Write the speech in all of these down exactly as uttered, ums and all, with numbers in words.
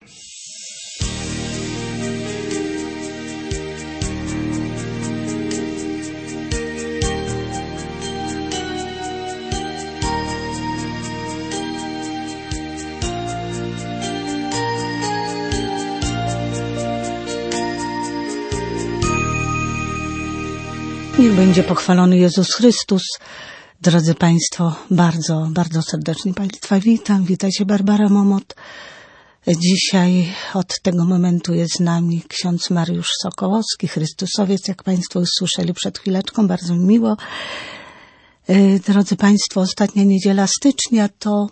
Niech będzie pochwalony Jezus Chrystus. Drodzy Państwo, bardzo, bardzo serdecznie Państwa witam. Witajcie, Barbara Momot. Dzisiaj od tego momentu jest z nami ksiądz Mariusz Sokołowski, Chrystusowiec, jak Państwo usłyszeli przed chwileczką. Bardzo mi miło. Drodzy Państwo, ostatnia niedziela stycznia to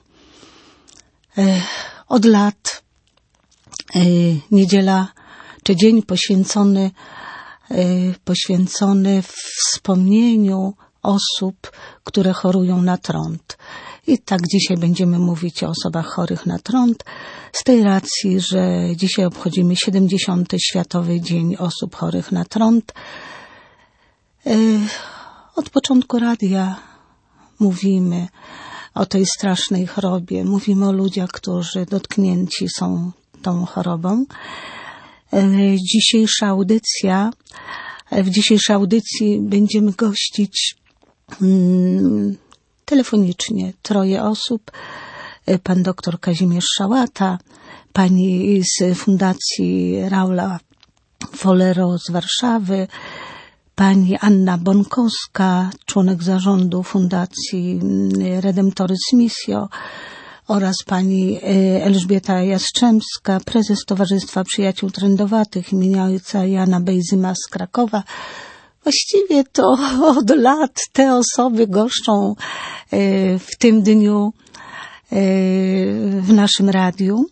od lat niedziela czy dzień poświęcony poświęcony wspomnieniu osób, które chorują na trąd. I tak dzisiaj będziemy mówić o osobach chorych na trąd, z tej racji, że dzisiaj obchodzimy siedemdziesiąty Światowy Dzień Osób Chorych na Trąd. Od początku radia mówimy o tej strasznej chorobie, mówimy o ludziach, którzy dotknięci są tą chorobą. Dzisiejsza audycja, w dzisiejszej audycji będziemy gościć hmm, telefonicznie troje osób. Pan doktor Kazimierz Szałata, pani z Fundacji Raula Follero z Warszawy, pani Anna Bonkowska, członek zarządu Fundacji Redemptoris Missio, oraz pani Elżbieta Jastrzębska, prezes Towarzystwa Przyjaciół Trędowatych imienia ojca Jana Bejzyma z Krakowa. Właściwie to od lat te osoby goszczą w tym dniu w naszym radiu.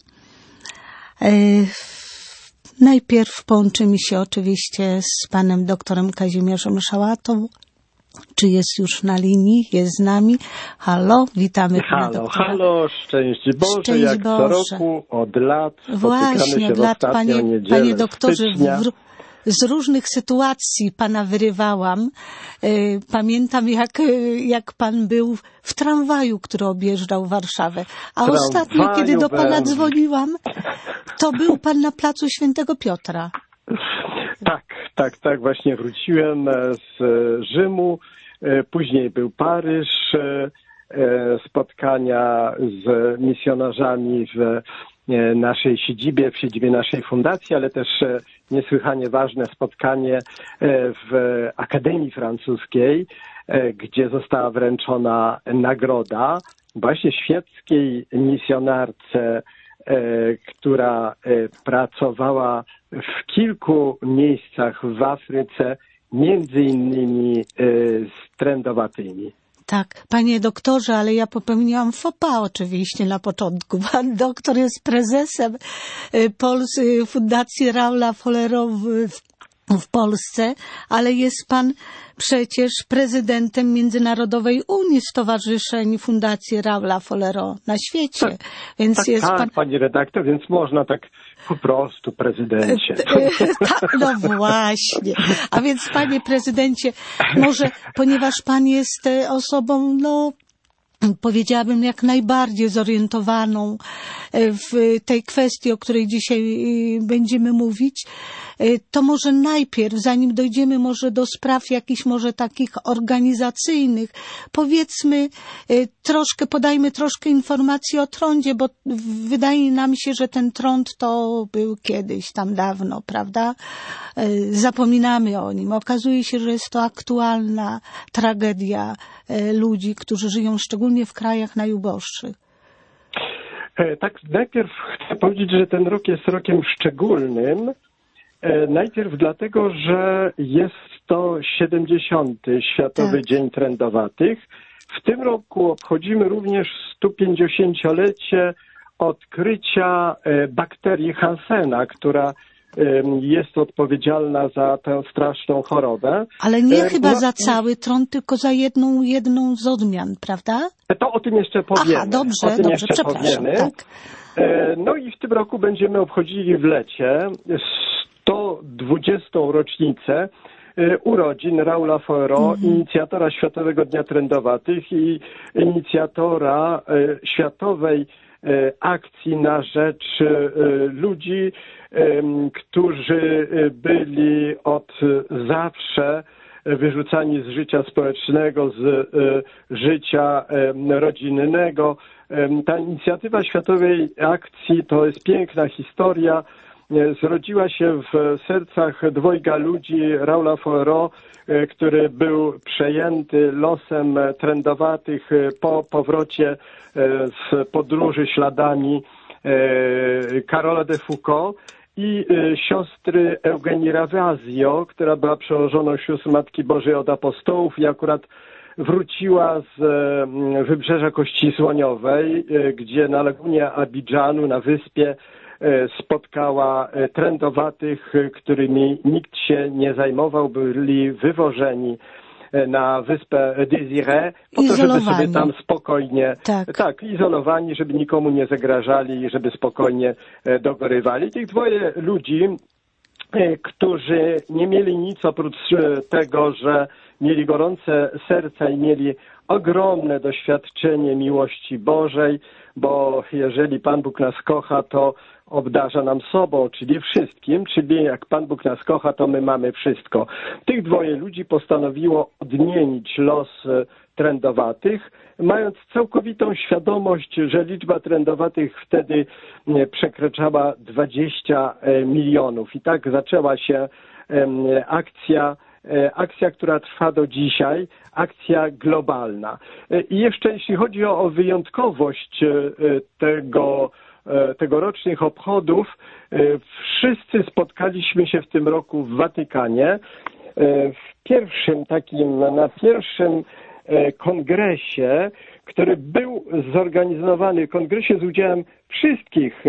Najpierw połączymy się oczywiście z panem doktorem Kazimierzem Szałatą. Czy jest już na linii? Jest z nami. Halo, witamy pana Halo, doktora. halo, szczęść Boże, Szczęść jak Boże. co roku, od lat. Właśnie, się od lat, panie, panie doktorze, w, z różnych sytuacji pana wyrywałam. Pamiętam, jak, jak pan był w tramwaju, który objeżdżał Warszawę. A Tramwaju ostatnio, kiedy do pana byłem. dzwoniłam, to był pan na placu Świętego Piotra. Tak, tak, tak, właśnie wróciłem z Rzymu, później był Paryż, spotkania z misjonarzami w naszej siedzibie, w siedzibie naszej fundacji, ale też niesłychanie ważne spotkanie w Akademii Francuskiej, gdzie została wręczona nagroda właśnie świeckiej misjonarce, która pracowała w kilku miejscach w Afryce, między innymi z trędowatymi. Tak, panie doktorze, ale ja popełniłam faux pas oczywiście na początku. Pan doktor jest prezesem Pols- Fundacji Raula Follero w, w Polsce, ale jest pan przecież prezydentem Międzynarodowej Unii Stowarzyszeń Fundacji Raula Follero na świecie. Tak, Więc tak, jest tak, pan... pani redaktor, więc można tak po prostu, prezydencie. Tak, no właśnie. A więc, panie prezydencie, może, ponieważ pan jest osobą, no, powiedziałabym, jak najbardziej zorientowaną w tej kwestii, o której dzisiaj będziemy mówić, to może najpierw, zanim dojdziemy może do spraw jakichś może takich organizacyjnych, powiedzmy troszkę, podajmy troszkę informacji o trądzie, bo wydaje nam się, że ten trąd to był kiedyś, tam dawno, prawda? Zapominamy o nim. Okazuje się, że jest to aktualna tragedia ludzi, którzy żyją szczególnie w krajach najuboższych. Tak, najpierw chcę powiedzieć, że ten rok jest rokiem szczególnym. Najpierw dlatego, że jest to siedemdziesiąty Światowy Tak. Dzień Trędowatych. W tym roku obchodzimy również sto pięćdziesięciolecie odkrycia bakterii Hansena, która jest odpowiedzialna za tę straszną chorobę. Ale nie chyba no, za cały trąd, tylko za jedną, jedną z odmian, prawda? To o tym jeszcze powiemy. Aha, dobrze, o tym dobrze, jeszcze przepraszam. powiemy. Tak. No i w tym roku będziemy obchodzili w lecie sto dwudziestą rocznicę urodzin Raula Follero, mm. inicjatora Światowego Dnia Trędowatych i inicjatora światowej akcji na rzecz ludzi, którzy byli od zawsze wyrzucani z życia społecznego, z życia rodzinnego. Ta inicjatywa Światowej Akcji to jest piękna historia. Zrodziła się w sercach dwojga ludzi, Raula Foero, który był przejęty losem trędowatych po powrocie z podróży śladami Karola de Foucault, i siostry Eugenii Ravasio, która była przełożoną sióstr Matki Bożej od apostołów i akurat wróciła z wybrzeża Kości Słoniowej, gdzie na lagunie Abidżanu, na wyspie, spotkała trędowatych, którymi nikt się nie zajmował, byli wywożeni na wyspę Désirée, po to, żeby sobie tam spokojnie, tak. tak, izolowani, żeby nikomu nie zagrażali i żeby spokojnie dogorywali. Tych dwoje ludzi, którzy nie mieli nic oprócz tego, że mieli gorące serca i mieli ogromne doświadczenie miłości Bożej, bo jeżeli Pan Bóg nas kocha, to obdarza nam sobą, czyli wszystkim, czyli jak Pan Bóg nas kocha, to my mamy wszystko. Tych dwoje ludzi postanowiło odmienić los trędowatych, mając całkowitą świadomość, że liczba trędowatych wtedy przekraczała dwadzieścia milionów. I tak zaczęła się akcja, akcja, która trwa do dzisiaj, akcja globalna. I jeszcze jeśli chodzi o wyjątkowość tego, tegorocznych obchodów, wszyscy spotkaliśmy się w tym roku w Watykanie. W pierwszym takim, na pierwszym kongresie, który był zorganizowany, kongresie z udziałem wszystkich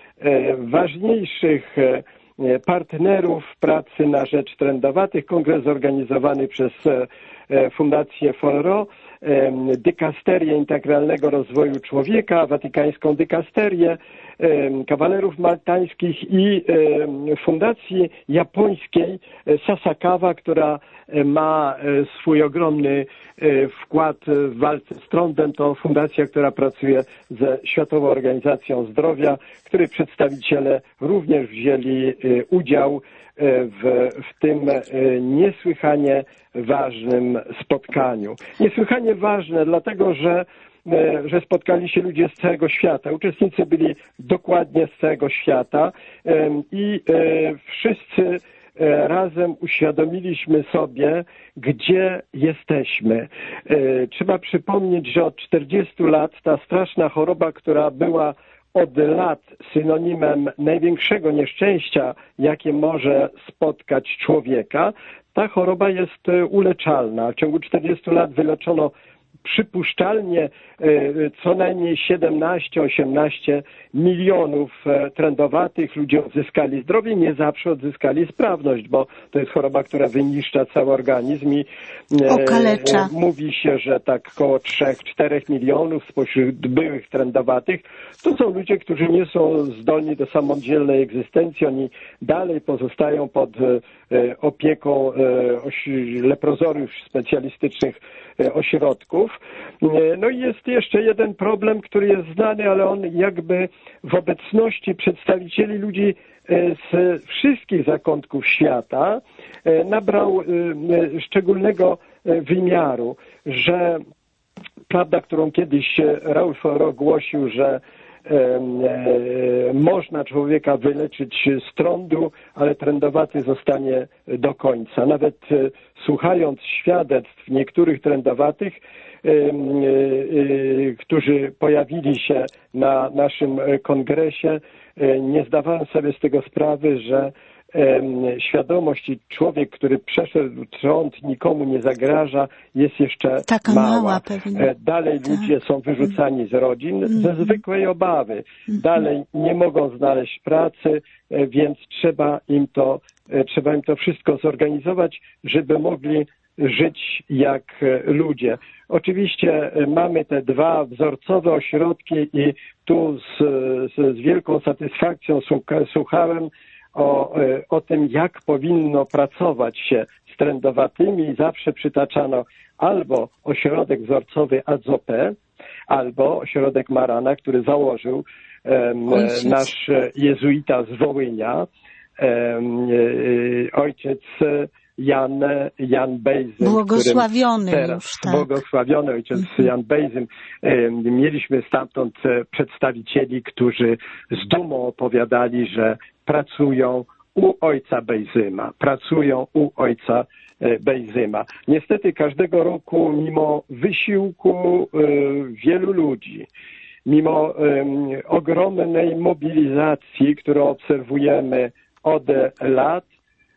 ważniejszych partnerów pracy na rzecz trędowatych. Kongres zorganizowany przez Fundację Foero, Dykasterię Integralnego Rozwoju Człowieka, Watykańską Dykasterię, Kawalerów Maltańskich i Fundacji Japońskiej Sasakawa, która ma swój ogromny wkład w walce z trądem. To fundacja, która pracuje ze Światową Organizacją Zdrowia, której przedstawiciele również wzięli udział w, w tym niesłychanie ważnym spotkaniu. Niesłychanie ważne, dlatego że że spotkali się ludzie z całego świata. Uczestnicy byli dokładnie z całego świata i wszyscy razem uświadomiliśmy sobie, gdzie jesteśmy. Trzeba przypomnieć, że od czterdziestu lat ta straszna choroba, która była od lat synonimem największego nieszczęścia, jakie może spotkać człowieka, ta choroba jest uleczalna. W ciągu czterdziestu lat wyleczono przypuszczalnie co najmniej siedemnaście osiemnaście milionów trędowatych. Ludzie odzyskali zdrowie, nie zawsze odzyskali sprawność, bo to jest choroba, która wyniszcza cały organizm i okalecza. Mówi się, że tak około trzech czterech milionów spośród byłych trędowatych to są ludzie, którzy nie są zdolni do samodzielnej egzystencji. Oni dalej pozostają pod opieką leprozoriów, specjalistycznych ośrodków. No i jest jeszcze jeden problem, który jest znany, ale on jakby w obecności przedstawicieli ludzi z wszystkich zakątków świata nabrał szczególnego wymiaru, że prawda, którą kiedyś Raul Foero głosił, że można człowieka wyleczyć z trądu, ale trędowaty zostanie do końca. Nawet słuchając świadectw niektórych trędowatych, którzy pojawili się na naszym kongresie, nie zdawałem sobie z tego sprawy, że świadomość i człowiek, który przeszedł trąd, nikomu nie zagraża, jest jeszcze taka mała. mała pewnie. Dalej tak. Ludzie są wyrzucani z rodzin mm. ze zwykłej obawy. Mm. Dalej nie mogą znaleźć pracy, więc trzeba im to, trzeba im to wszystko zorganizować, żeby mogli żyć jak ludzie. Oczywiście mamy te dwa wzorcowe ośrodki i tu z, z, z wielką satysfakcją słuchałem O, o tym, jak powinno pracować się z trędowatymi. Zawsze przytaczano albo ośrodek wzorcowy A Z O P, albo ośrodek Marana, który założył Ojciec. nasz jezuita z Wołynia, ojciec Jan, Jan Bejzym. Błogosławiony teraz, już, tak. Błogosławiony ojciec mhm. Jan Bejzym. Mieliśmy stamtąd przedstawicieli, którzy z dumą opowiadali, że pracują u ojca Bejzyma. Pracują u ojca Bejzyma. Niestety każdego roku, mimo wysiłku wielu ludzi, mimo ogromnej mobilizacji, którą obserwujemy od lat,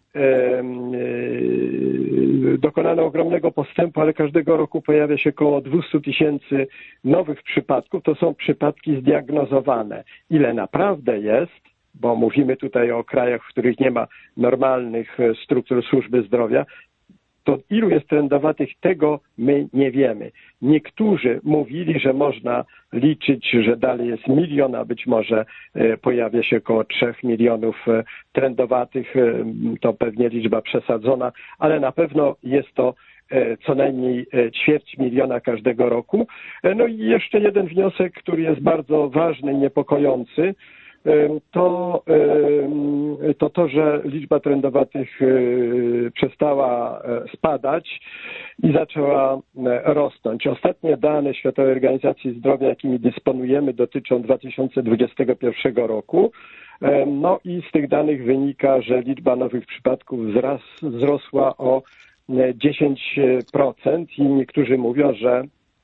dokonano ogromnego postępu, ale każdego roku pojawia się około dwieście tysięcy nowych przypadków. To są przypadki zdiagnozowane. Ile naprawdę jest, bo mówimy tutaj o krajach, w których nie ma normalnych struktur służby zdrowia, to ilu jest trędowatych, tego my nie wiemy. Niektórzy mówili, że można liczyć, że dalej jest milion, a być może pojawia się około trzech milionów trędowatych. To pewnie liczba przesadzona, ale na pewno jest to co najmniej ćwierć miliona każdego roku. No i jeszcze jeden wniosek, który jest bardzo ważny i niepokojący, to to, to że liczba trędowatych przestała spadać i zaczęła rosnąć. Ostatnie dane Światowej Organizacji Zdrowia, jakimi dysponujemy, dotyczą dwa tysiące dwudziestego pierwszego roku. No i z tych danych wynika, że liczba nowych przypadków wzras, wzrosła o dziesięć procent i niektórzy mówią, że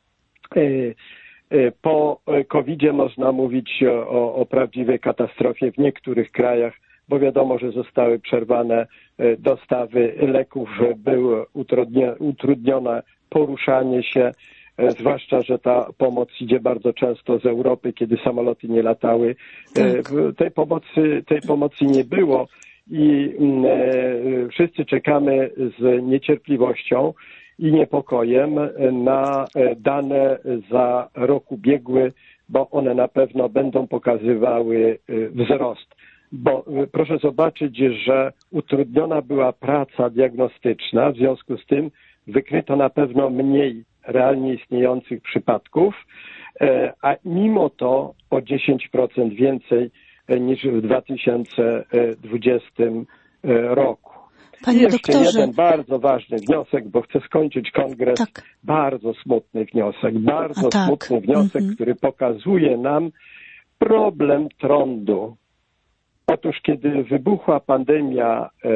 po kowidzie można mówić o, o prawdziwej katastrofie w niektórych krajach, bo wiadomo, że zostały przerwane dostawy leków, było utrudnione poruszanie się, zwłaszcza, że ta pomoc idzie bardzo często z Europy, kiedy samoloty nie latały. Tak. Tej pomocy, tej pomocy nie było i wszyscy czekamy z niecierpliwością i niepokojem na dane za rok ubiegły, bo one na pewno będą pokazywały wzrost. Bo proszę zobaczyć, że utrudniona była praca diagnostyczna, w związku z tym wykryto na pewno mniej realnie istniejących przypadków, a mimo to o dziesięć procent więcej niż w dwa tysiące dwudziestym roku. Panie I jeszcze doktorze, jeden bardzo ważny wniosek, bo chcę skończyć kongres. Tak. Bardzo smutny wniosek, bardzo tak. smutny wniosek, mm-hmm. który pokazuje nam problem trądu. Otóż kiedy wybuchła pandemia e,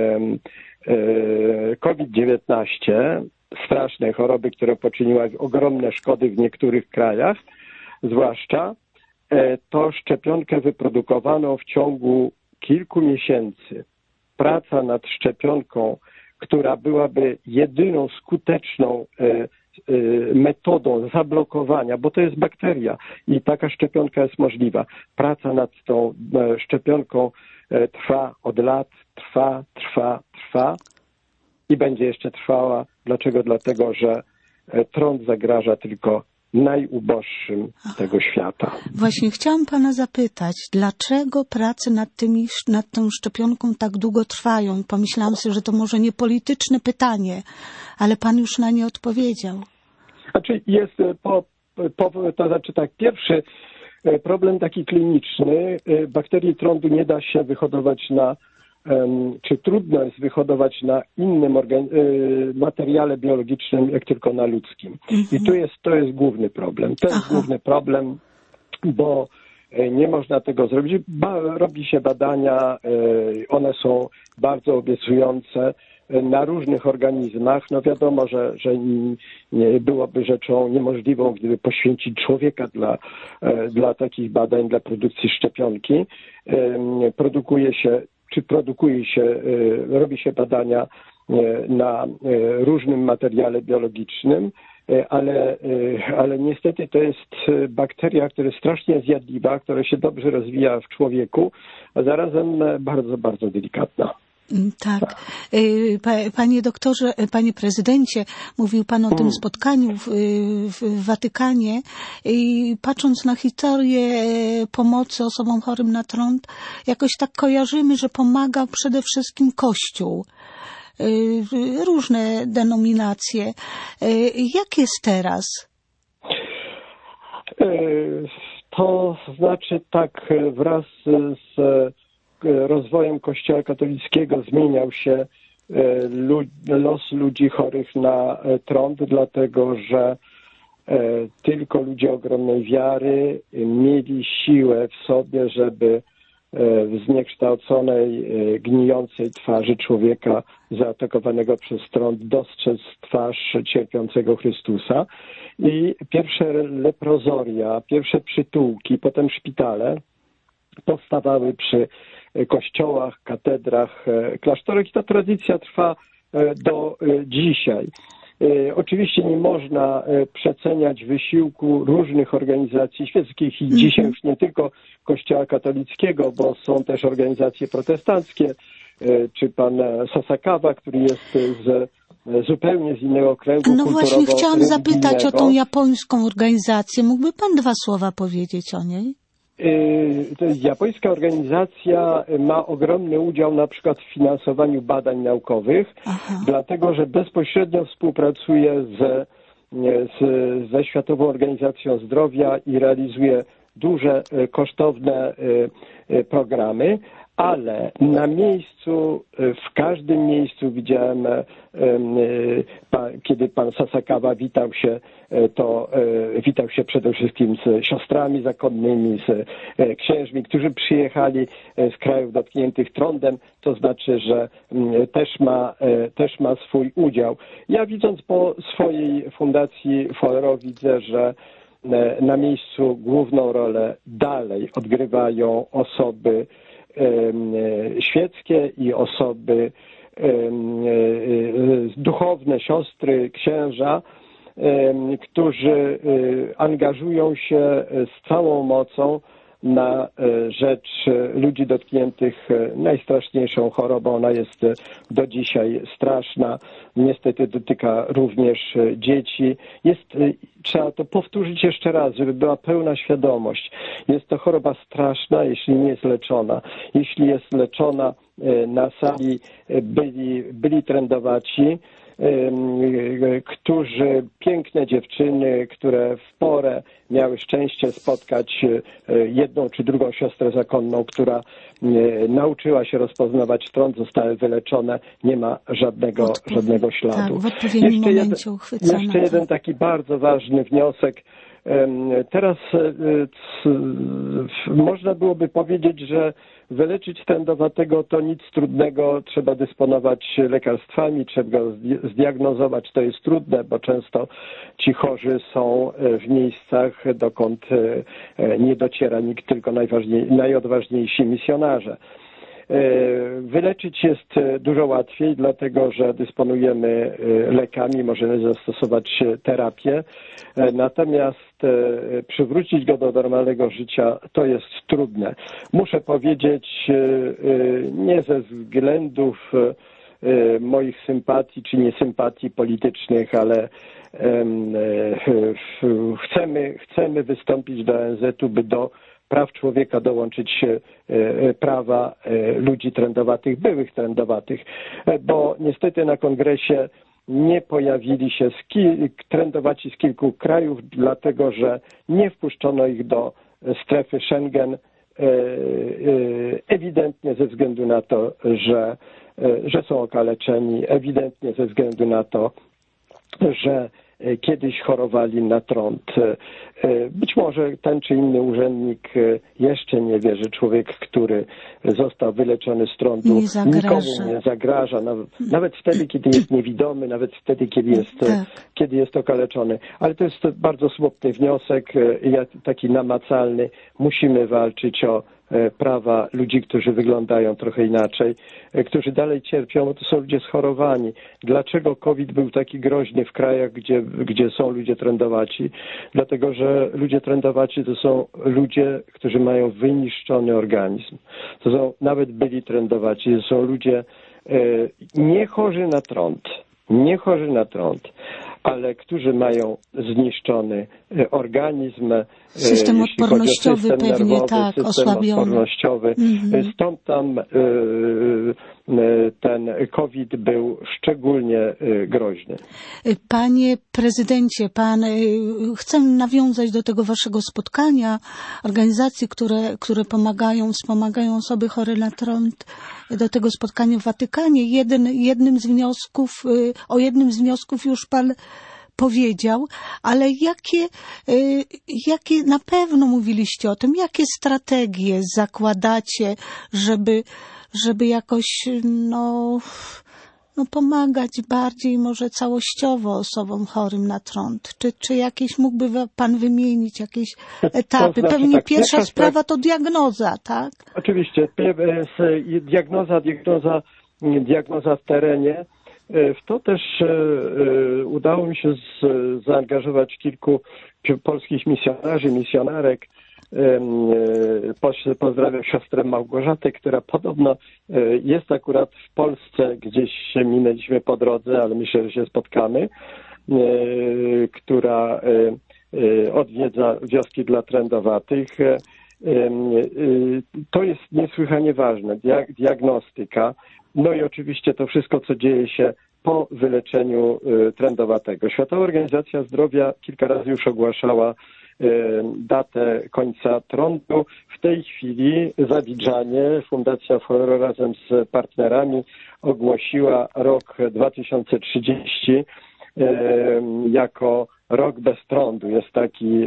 e, COVID dziewiętnaście, strasznej choroby, która poczyniła ogromne szkody w niektórych krajach, zwłaszcza, e, to szczepionkę wyprodukowano w ciągu kilku miesięcy. Praca nad szczepionką, która byłaby jedyną skuteczną metodą zablokowania, bo to jest bakteria i taka szczepionka jest możliwa. Praca nad tą szczepionką trwa od lat, trwa, trwa, trwa i będzie jeszcze trwała. Dlaczego? Dlatego, że trąd zagraża tylko najuboższym tego świata. Właśnie chciałam pana zapytać, dlaczego prace nad tymi, nad tą szczepionką tak długo trwają? Pomyślałam sobie, że to może nie polityczne pytanie, ale pan już na nie odpowiedział. Znaczy jest, po, po, to znaczy tak, pierwszy problem taki kliniczny, bakterii trądu nie da się wyhodować na, czy trudno jest wyhodować na innym organ- materiale biologicznym, jak tylko na ludzkim. Mm-hmm. I tu jest, to jest główny problem. To jest Aha. główny problem, bo nie można tego zrobić. Ba- robi się badania, one są bardzo obiecujące na różnych organizmach. No wiadomo, że, że nie byłoby rzeczą niemożliwą, gdyby poświęcić człowieka dla, dla takich badań, dla produkcji szczepionki. Produkuje się czy produkuje się, robi się badania na różnym materiale biologicznym, ale, ale niestety to jest bakteria, która jest strasznie zjadliwa, która się dobrze rozwija w człowieku, a zarazem bardzo, bardzo delikatna. Tak. Panie doktorze, panie prezydencie, mówił pan o tym spotkaniu w, w Watykanie i patrząc na historię pomocy osobom chorym na trąd, jakoś tak kojarzymy, że pomagał przede wszystkim Kościół. Różne denominacje. Jak jest teraz? To znaczy tak, wraz z rozwojem Kościoła katolickiego zmieniał się los ludzi chorych na trąd, dlatego że tylko ludzie ogromnej wiary mieli siłę w sobie, żeby w zniekształconej, gnijącej twarzy człowieka zaatakowanego przez trąd dostrzec twarz cierpiącego Chrystusa. I pierwsze leprozoria, pierwsze przytułki, potem szpitale powstawały przy kościołach, katedrach, klasztorach i ta tradycja trwa do dzisiaj. Oczywiście nie można przeceniać wysiłku różnych organizacji świeckich i dzisiaj już nie tylko Kościoła katolickiego, bo są też organizacje protestanckie, czy pan Sasakawa, który jest z zupełnie z innego kręgu No właśnie chciałam zapytać o tą japońską japońską organizację. Mógłby pan dwa słowa powiedzieć o niej? Japońska organizacja ma ogromny udział na przykład w finansowaniu badań naukowych, Aha. dlatego że bezpośrednio współpracuje z, z, ze Światową Organizacją Zdrowia i realizuje duże, kosztowne programy, ale na miejscu, w każdym miejscu widziałem, kiedy pan Sasakawa witał się, to witał się przede wszystkim z siostrami zakonnymi, z księżmi, którzy przyjechali z krajów dotkniętych trądem, to znaczy, że też ma, też ma swój udział. Ja widząc po swojej fundacji Foro widzę, że na miejscu główną rolę dalej odgrywają osoby świeckie i osoby duchowne, siostry, księża, którzy angażują się z całą mocą na rzecz ludzi dotkniętych najstraszniejszą chorobą. Ona jest do dzisiaj straszna. Niestety dotyka również dzieci. Jest, trzeba to powtórzyć jeszcze raz, żeby była pełna świadomość. Jest to choroba straszna, jeśli nie jest leczona. Jeśli jest leczona, na sali byli, byli trędowaci, którzy, piękne dziewczyny, które w porę miały szczęście spotkać jedną czy drugą siostrę zakonną, która nauczyła się rozpoznawać trąd, zostały wyleczone, nie ma żadnego, Odpowiedź, żadnego śladu. Tak, w odpowiednim jeszcze momencie uchwycone. Jeszcze jeden taki bardzo ważny wniosek. Teraz można byłoby powiedzieć, że wyleczyć trędowatego to nic trudnego, trzeba dysponować lekarstwami, trzeba go zdiagnozować, to jest trudne, bo często ci chorzy są w miejscach, dokąd nie dociera nikt, tylko najodważniejsi misjonarze. Wyleczyć jest dużo łatwiej, dlatego że dysponujemy lekami, możemy zastosować terapię, natomiast przywrócić go do normalnego życia to jest trudne. Muszę powiedzieć, nie ze względów moich sympatii czy niesympatii politycznych, ale chcemy, chcemy wystąpić do O N Z u, by do praw człowieka dołączyć prawa ludzi trędowatych, byłych trędowatych, bo niestety na kongresie nie pojawili się trędowaci z kilku krajów, dlatego że nie wpuszczono ich do strefy Schengen, ewidentnie ze względu na to, że, że są okaleczeni, ewidentnie ze względu na to, że kiedyś chorowali na trąd. Być może ten czy inny urzędnik jeszcze nie wie, że człowiek, który został wyleczony z trądu, nie zagraża. nikomu nie zagraża, nawet, nawet wtedy, kiedy jest niewidomy, nawet wtedy, kiedy jest, tak. kiedy jest okaleczony. Ale to jest bardzo smutny wniosek, taki namacalny. Musimy walczyć o prawa ludzi, którzy wyglądają trochę inaczej, którzy dalej cierpią, bo to są ludzie schorowani. Dlaczego COVID był taki groźny w krajach, gdzie, gdzie są ludzie trędowaci? Dlatego, że ludzie trędowaci to są ludzie, którzy mają wyniszczony organizm. To są nawet byli trędowaci, to są ludzie e, nie chorzy na trąd, nie chorzy na trąd, ale którzy mają zniszczony organizm, system odpornościowy system pewnie, nerwowy, tak, system osłabiony. odpornościowy. Mm-hmm. Stąd tam y, ten COVID był szczególnie groźny. Panie prezydencie, pan, chcę nawiązać do tego waszego spotkania, organizacji, które, które pomagają, wspomagają osoby chore na trąd, do tego spotkania w Watykanie. Jeden, jednym z wniosków, o jednym z wniosków już pan powiedział, ale jakie, jakie na pewno mówiliście o tym, jakie strategie zakładacie, żeby, żeby jakoś no, no pomagać bardziej może całościowo osobom chorym na trąd? Czy, czy jakieś mógłby pan wymienić jakieś etapy? To znaczy, Pewnie tak, pierwsza pierwsza sprawa to diagnoza, tak? Oczywiście. Diagnoza, diagnoza, diagnoza w terenie. W to też udało mi się zaangażować kilku polskich misjonarzy, misjonarek. Pozdrawiam siostrę Małgorzatę, która podobno jest akurat w Polsce, gdzieś się minęliśmy po drodze, ale myślę, że się spotkamy, która odwiedza wioski dla trędowatych. To jest niesłychanie ważne, diagnostyka. No i oczywiście to wszystko, co dzieje się po wyleczeniu trędowatego. Światowa Organizacja Zdrowia kilka razy już ogłaszała datę końca trądu. W tej chwili w Abidżanie Fundacja Foro razem z partnerami ogłosiła rok dwa tysiące trzydziesty jako rok bez trądu. Jest taki,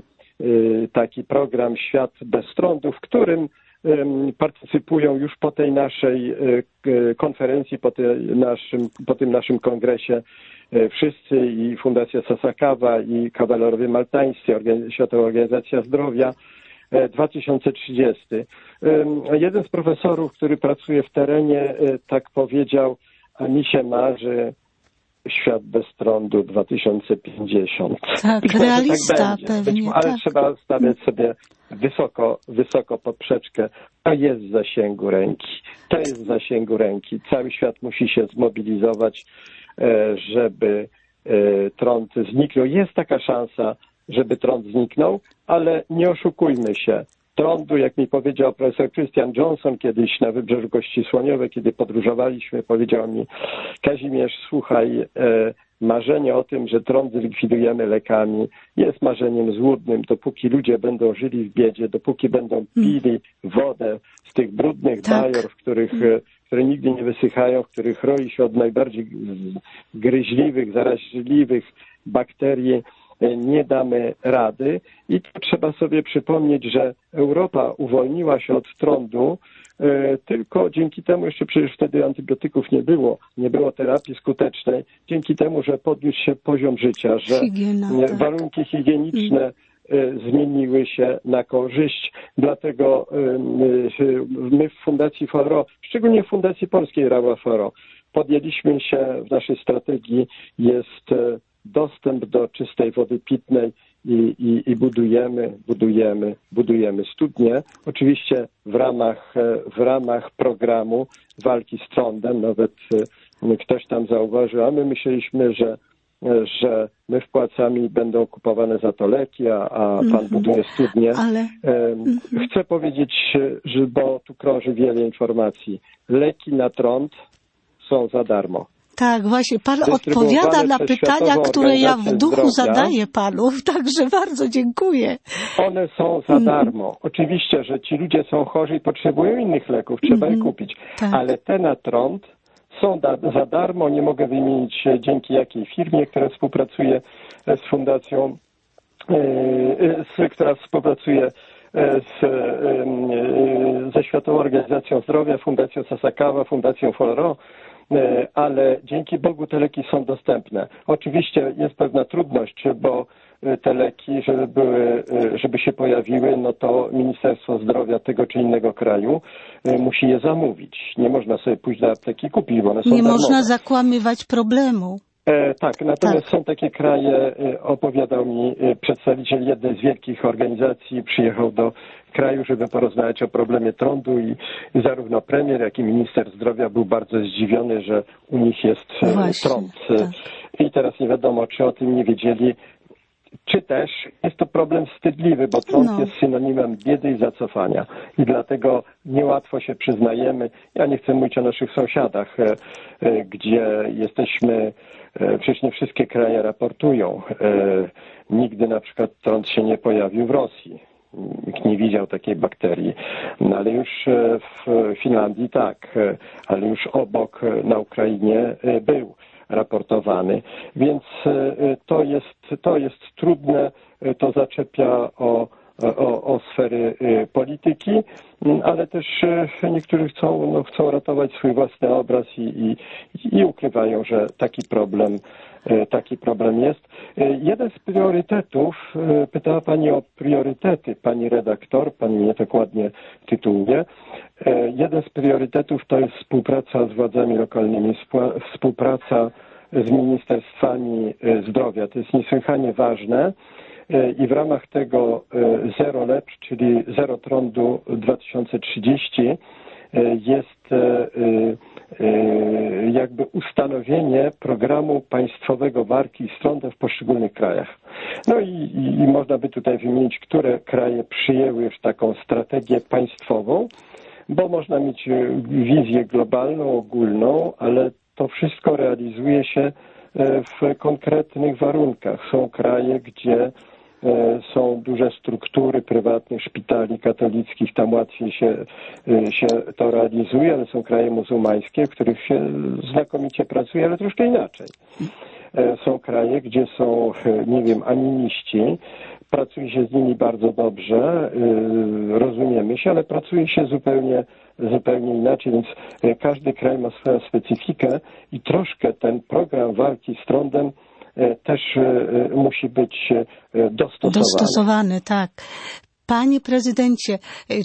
taki program Świat bez trądu, w którym partycypują już po tej naszej konferencji, po, tej naszym, po tym naszym kongresie wszyscy i Fundacja Sasakawa i kawalerowie maltańscy, Światowa Organizacja Zdrowia dwa tysiące trzydziesty. Jeden z profesorów, który pracuje w terenie, tak powiedział, a mi się marzy świat bez trądu dwa tysiące pięćdziesiąt. Tak, Być realista tak pewnie. Być, ale tak. trzeba stawiać sobie wysoko, wysoko poprzeczkę. To jest w zasięgu ręki. To jest w zasięgu ręki. Cały świat musi się zmobilizować, żeby trąd zniknął. Jest taka szansa, żeby trąd zniknął, ale nie oszukujmy się. Trądu, jak mi powiedział profesor Christian Johnson kiedyś na Wybrzeżu Kości Słoniowej, kiedy podróżowaliśmy, powiedział mi: Kazimierz, słuchaj, marzenie o tym, że trąd zlikwidujemy lekami, jest marzeniem złudnym. Dopóki ludzie będą żyli w biedzie, dopóki będą pili wodę z tych brudnych tak. bajor, w których, które nigdy nie wysychają, w których roi się od najbardziej gryźliwych, zaraźliwych bakterii, nie damy rady. I tu trzeba sobie przypomnieć, że Europa uwolniła się od trądu tylko dzięki temu, jeszcze przecież wtedy antybiotyków nie było, nie było terapii skutecznej, dzięki temu, że podniósł się poziom życia, że Higiena, tak. warunki higieniczne zmieniły się na korzyść. Dlatego my w Fundacji Foro, szczególnie w Fundacji Polskiej Raua Foro, podjęliśmy się, w naszej strategii jest dostęp do czystej wody pitnej i, i, i budujemy, budujemy, budujemy studnie. Oczywiście w ramach, w ramach programu walki z trądem, nawet ktoś tam zauważył, a my myśleliśmy, że że my wpłacamy, będą kupowane za to leki, a, a pan mm-hmm. buduje studnie. Ale... Mm-hmm. Chcę powiedzieć, że bo tu krąży wiele informacji. Leki na trąd są za darmo. Tak, właśnie. Pan odpowiada na pytania, które ja w duchu zdrowia. zadaję panu, także bardzo dziękuję. One są za darmo. Oczywiście, że ci ludzie są chorzy i potrzebują innych leków, trzeba mm-hmm. je kupić. Tak. Ale te na trąd są da, za darmo. Nie mogę wymienić dzięki jakiej firmie, która współpracuje z fundacją, z, która współpracuje z, ze Światową Organizacją Zdrowia, Fundacją Sasakawa, Fundacją Foro, ale dzięki Bogu te leki są dostępne. Oczywiście jest pewna trudność, bo te leki, żeby były, żeby się pojawiły, no to Ministerstwo Zdrowia tego czy innego kraju musi je zamówić. Nie można sobie pójść do apteki i kupić, bo one są Nie darmowe. można zakłamywać problemu. E, tak, natomiast tak. są takie kraje, opowiadał mi przedstawiciel jednej z wielkich organizacji, przyjechał do kraju, żeby porozmawiać o problemie trądu i, i zarówno premier, jak i minister zdrowia był bardzo zdziwiony, że u nich jest Właśnie, trąd. Tak. I teraz nie wiadomo, czy o tym nie wiedzieli. czy też jest to problem wstydliwy, bo trąd No. jest synonimem biedy i zacofania i dlatego niełatwo się przyznajemy. Ja nie chcę mówić o naszych sąsiadach, e, e, gdzie jesteśmy, e, przecież nie wszystkie kraje raportują. E, nigdy na przykład trąd się nie pojawił w Rosji. Nikt nie widział takiej bakterii. No ale już e, w Finlandii tak, e, ale już obok e, na Ukrainie e, był raportowany, więc to jest, to jest trudne, to zaczepia o, o, o sfery polityki, ale też niektórzy chcą, no, chcą ratować swój własny obraz i, i, i ukrywają, że taki problem, taki problem jest. Jeden z priorytetów, pytała Pani o priorytety, Pani redaktor, Pani mnie tak ładnie tytułuje. Jeden z priorytetów to jest współpraca z władzami lokalnymi, współpraca z ministerstwami zdrowia. To jest niesłychanie ważne i w ramach tego Zero Lecz, czyli Zero Trądu dwa tysiące trzydzieści jest jakby ustanowienie programu państwowego walki z trądem w poszczególnych krajach. No i, i, i można by tutaj wymienić, które kraje przyjęły już taką strategię państwową, bo można mieć wizję globalną, ogólną, ale to wszystko realizuje się w konkretnych warunkach. Są kraje, gdzie są duże struktury prywatnych szpitali katolickich, tam łatwiej się, się to realizuje, ale są kraje muzułmańskie, w których się znakomicie pracuje, ale troszkę inaczej. Są kraje, gdzie są, nie wiem, animiści, pracuje się z nimi bardzo dobrze, rozumiemy się, ale pracuje się zupełnie, zupełnie inaczej, więc każdy kraj ma swoją specyfikę i troszkę ten program walki z trądem też musi być dostosowany. Dostosowany, tak. Panie prezydencie,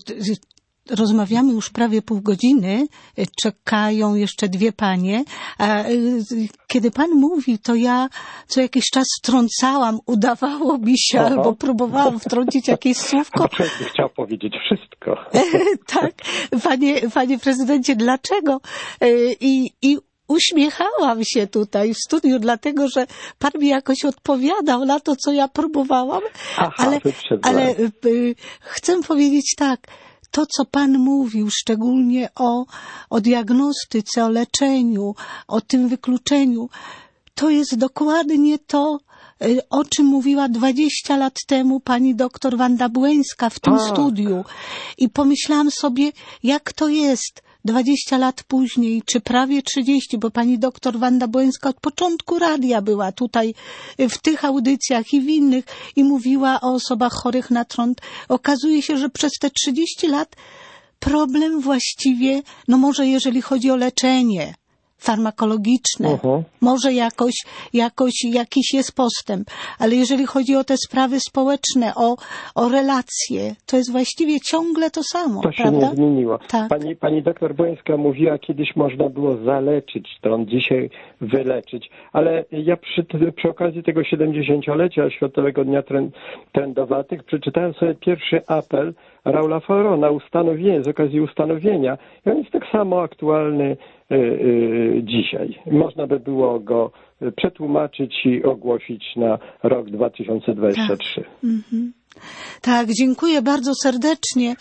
rozmawiamy już prawie pół godziny, czekają jeszcze dwie panie, a kiedy pan mówi, to ja co jakiś czas wtrącałam, udawało mi się, Oho. albo próbowałam wtrącić jakieś słówko. Człowiek chciał powiedzieć wszystko. Tak, panie, panie prezydencie, dlaczego? I, i uśmiechałam się tutaj w studiu, dlatego że pan mi jakoś odpowiadał na to, co ja próbowałam, Aha, ale, ale y, chcę powiedzieć tak, to, co pan mówił, szczególnie o, o diagnostyce, o leczeniu, o tym wykluczeniu, to jest dokładnie to, o czym mówiła dwadzieścia lat temu pani doktor Wanda Błeńska w tym A. studiu. I pomyślałam sobie, jak to jest dwadzieścia lat później, czy prawie trzydzieści, bo pani doktor Wanda Błeńska od początku radia była tutaj w tych audycjach i w innych i mówiła o osobach chorych na trąd. Okazuje się, że przez te trzydzieści lat problem właściwie, no może jeżeli chodzi o leczenie farmakologiczne, uh-huh. może jakoś, jakoś jakiś jest postęp, ale jeżeli chodzi o te sprawy społeczne, o, o relacje, to jest właściwie ciągle to samo, To się prawda? nie zmieniło. Tak. Pani, pani doktor Błeńska mówiła, kiedyś można było zaleczyć trąd, dzisiaj wyleczyć, ale ja przy, przy okazji tego siedemdziesięciolecia Światowego Dnia Trędowatych przeczytałem sobie pierwszy apel Raula Faro na ustanowienie, z okazji ustanowienia i on jest tak samo aktualny y, y, dzisiaj. Można by było go przetłumaczyć i ogłosić na rok dwa tysiące dwudziesty trzeci. Tak, mm-hmm. tak, dziękuję bardzo serdecznie.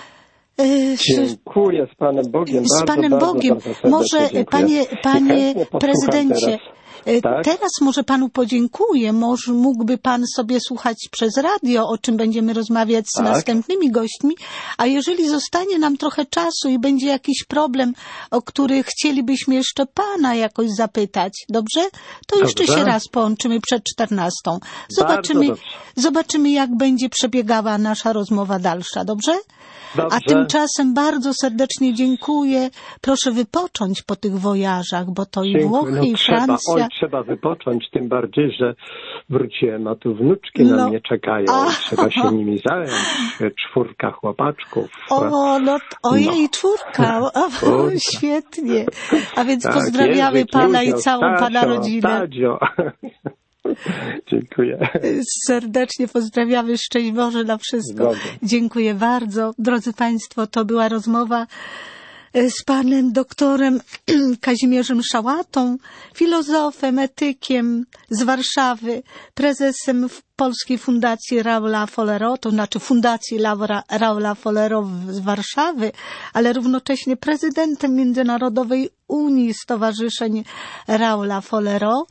Dziękuję z Panem Bogiem. Z bardzo, Panem bardzo, Bogiem. bardzo może dziękuję. Panie, panie prezydencie, teraz. Tak? teraz może Panu podziękuję. Może mógłby Pan sobie słuchać przez radio, o czym będziemy rozmawiać z tak. następnymi gośćmi. A jeżeli zostanie nam trochę czasu i będzie jakiś problem, o który chcielibyśmy jeszcze Pana jakoś zapytać, dobrze? To dobrze. Jeszcze się raz połączymy przed czternastą. Zobaczymy, zobaczymy, jak będzie przebiegała nasza rozmowa dalsza, dobrze? Dobrze. A tymczasem bardzo serdecznie dziękuję. Proszę wypocząć po tych wojażach, bo to dziękuję. I Włochy, no, i trzeba, Francja. Oj, trzeba wypocząć, tym bardziej, że wróciłem, a tu wnuczki no. na mnie czekają. A. Trzeba się nimi zająć. Czwórka chłopaczków. O, no, ojej, no. czwórka. O, świetnie. A więc tak, pozdrawiamy Jerzyk, Pana Józio, i całą Stacio, Pana rodzinę. Stacio. Dziękuję. Serdecznie pozdrawiamy, szczęść Boże na wszystko. Zgodę. Dziękuję bardzo. Drodzy Państwo, to była rozmowa z panem doktorem Kazimierzem Szałatą, filozofem, etykiem z Warszawy, prezesem Polskiej Fundacji Raoula Follero, to znaczy Fundacji Raoula Follero z Warszawy, ale równocześnie prezydentem Międzynarodowej Unii Stowarzyszeń Raoula Follero.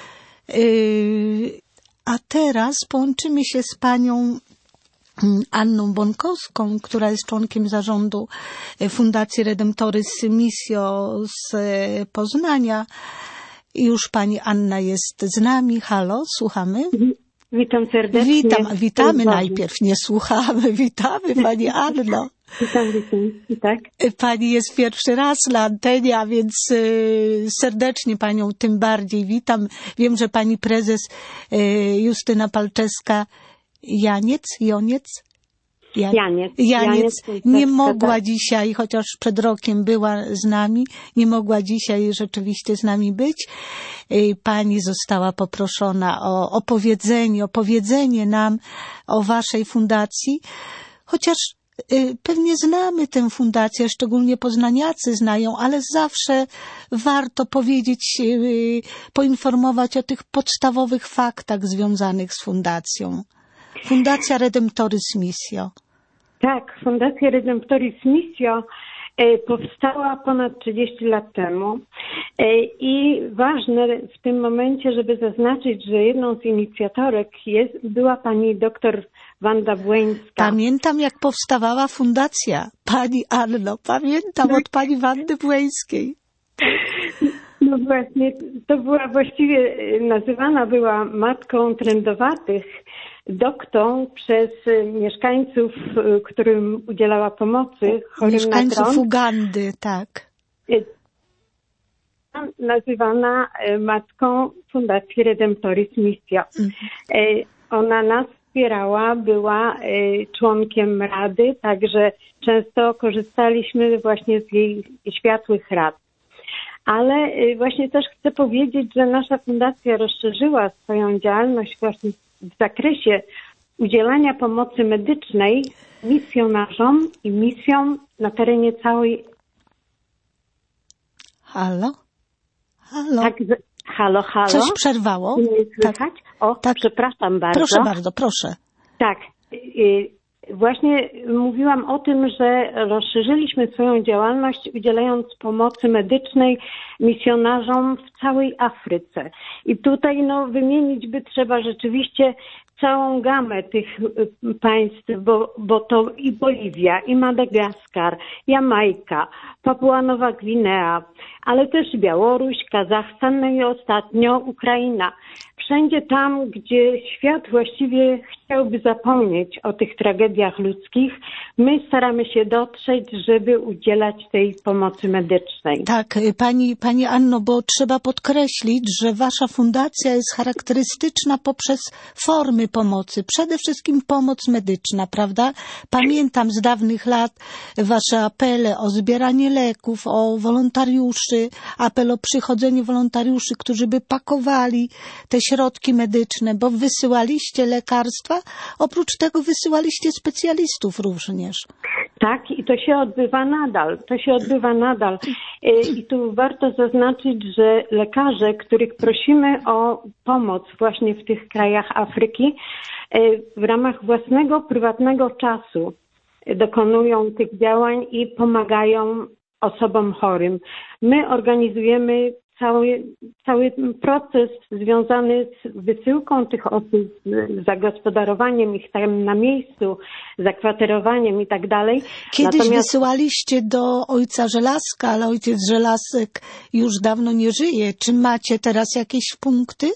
A teraz połączymy się z panią Anną Bonkowską, która jest członkiem zarządu Fundacji Redemptoris Missio z Poznania. I już pani Anna jest z nami. Halo, słuchamy? Witam serdecznie. Witam, witamy najpierw, nie słuchamy. Witamy pani Anno. Witam, witam. Tak. Pani jest pierwszy raz na antenie, a więc serdecznie panią tym bardziej witam. Wiem, że pani prezes Justyna Palczewska Janiec, Joniec? Jan... Janiec. Janiec Janiec nie mogła dzisiaj, chociaż przed rokiem była z nami, nie mogła dzisiaj rzeczywiście z nami być. Pani została poproszona o opowiedzenie, opowiedzenie nam o waszej fundacji, chociaż pewnie znamy tę fundację, szczególnie poznaniacy znają, ale zawsze warto powiedzieć, poinformować o tych podstawowych faktach związanych z fundacją. Fundacja Redemptoris Missio. Tak, Fundacja Redemptoris Missio powstała ponad trzydzieści lat temu i ważne w tym momencie, żeby zaznaczyć, że jedną z inicjatorek jest, była pani doktor Wanda Błeńska. Pamiętam, jak powstawała fundacja. Pani Anno, pamiętam od pani Wandy Błeńskiej. No właśnie, to była właściwie, nazywana była matką trędowatych, doktą przez mieszkańców, którym udzielała pomocy chorym mieszkańców na Crohn. Ugandy, tak. Nazywana matką Fundacji Redemptoris Missio. Mm. Ona nas wspierała, była członkiem Rady, także często korzystaliśmy właśnie z jej światłych rad. Ale właśnie też chcę powiedzieć, że nasza fundacja rozszerzyła swoją działalność właśnie w zakresie udzielania pomocy medycznej misjonarzom i misjom na terenie całej... Halo? Halo? Tak, halo, halo? Coś przerwało? Nie słychać? Tak. O, tak. Przepraszam bardzo. Proszę bardzo, proszę. Tak. Właśnie mówiłam o tym, że rozszerzyliśmy swoją działalność, udzielając pomocy medycznej misjonarzom w całej Afryce. I tutaj no, wymienić by trzeba rzeczywiście całą gamę tych państw, bo, bo to i Boliwia, i Madagaskar, Jamajka, Papua Nowa Gwinea, ale też Białoruś, Kazachstan, no i ostatnio Ukraina. Wszędzie tam, gdzie świat właściwie chciałby zapomnieć o tych tragediach ludzkich, my staramy się dotrzeć, żeby udzielać tej pomocy medycznej. Tak, pani, pani Anno, bo trzeba podkreślić, że wasza fundacja jest charakterystyczna poprzez formy pomocy. Przede wszystkim pomoc medyczna, prawda? Pamiętam z dawnych lat wasze apele o zbieranie leków, o wolontariuszy, apel o przychodzenie wolontariuszy, którzy by pakowali te środki medyczne, bo wysyłaliście lekarstwa, oprócz tego wysyłaliście specjalistów również. Tak, i to się odbywa nadal. To się odbywa nadal. I tu warto zaznaczyć, że lekarze, których prosimy o pomoc właśnie w tych krajach Afryki, w ramach własnego, prywatnego czasu dokonują tych działań i pomagają osobom chorym. My organizujemy Cały, cały proces związany z wysyłką tych osób, z zagospodarowaniem ich tam na miejscu, zakwaterowaniem i tak dalej. Kiedyś Natomiast... wysyłaliście do ojca Żelazka, ale ojciec Żelazek już dawno nie żyje. Czy macie teraz jakieś punkty?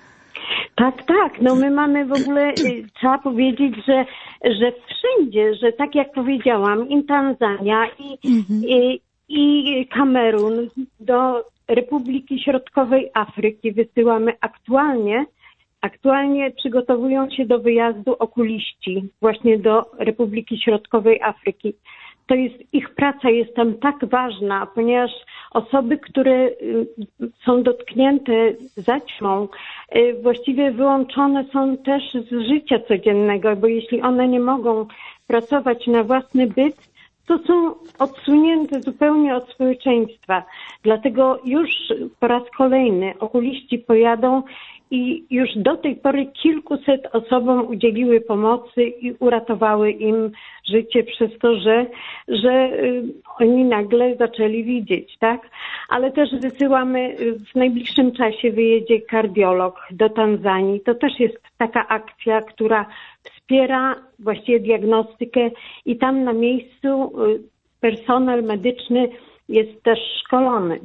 Tak, tak. No my mamy w ogóle, trzeba powiedzieć, że, że wszędzie, że tak jak powiedziałam, i Tanzania, i, mhm. i, i Kamerun, do Republiki Środkowej Afryki wysyłamy aktualnie, aktualnie przygotowują się do wyjazdu okuliści właśnie do Republiki Środkowej Afryki. To jest, ich praca jest tam tak ważna, ponieważ osoby, które są dotknięte zaćmą, właściwie wyłączone są też z życia codziennego, bo jeśli one nie mogą pracować na własny byt, to są odsunięte zupełnie od społeczeństwa. Dlatego już po raz kolejny okuliści pojadą i już do tej pory kilkuset osobom udzieliły pomocy i uratowały im życie przez to, że, że oni nagle zaczęli widzieć, tak? Ale też wysyłamy, w najbliższym czasie wyjedzie kardiolog do Tanzanii. To też jest taka akcja, która wspiera właściwie diagnostykę i tam na miejscu personel medyczny jest też szkolony.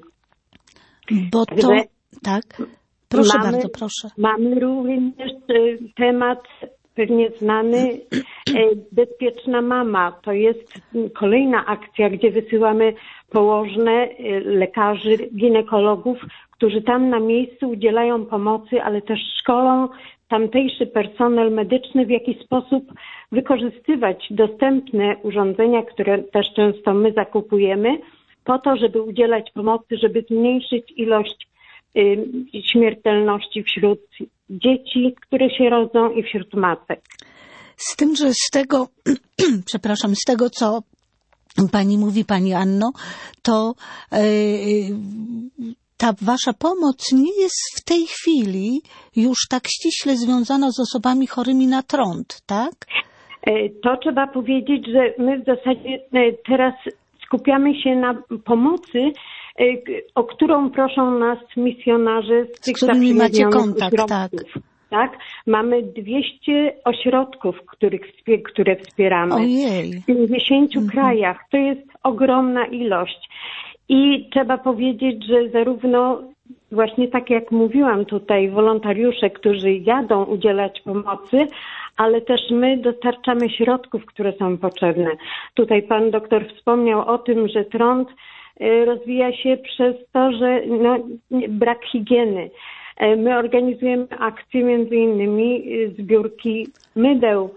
Bo to, Także tak, proszę mamy, bardzo, proszę. Mamy również temat pewnie znany, Bezpieczna Mama. To jest kolejna akcja, gdzie wysyłamy położne, lekarzy, ginekologów, którzy tam na miejscu udzielają pomocy, ale też szkolą tamtejszy personel medyczny, w jaki sposób wykorzystywać dostępne urządzenia, które też często my zakupujemy, po to, żeby udzielać pomocy, żeby zmniejszyć ilość y, śmiertelności wśród dzieci, które się rodzą, i wśród matek. Z tym, że z tego, przepraszam, z tego, co pani mówi, pani Anno, to yy, ta wasza pomoc nie jest w tej chwili już tak ściśle związana z osobami chorymi na trąd, tak? To trzeba powiedzieć, że my w zasadzie teraz skupiamy się na pomocy, o którą proszą nas misjonarze z tych z którymi macie kontakt, ośrodków. tak. Tak, mamy dwieście ośrodków, których, które wspieramy. Ojej. W pięćdziesięciu mhm. krajach. To jest ogromna ilość. I trzeba powiedzieć, że zarówno właśnie tak jak mówiłam tutaj, wolontariusze, którzy jadą udzielać pomocy, ale też my dostarczamy środków, które są potrzebne. Tutaj pan doktor wspomniał o tym, że trąd rozwija się przez to, że no, brak higieny. My organizujemy akcje, między innymi zbiórki mydeł.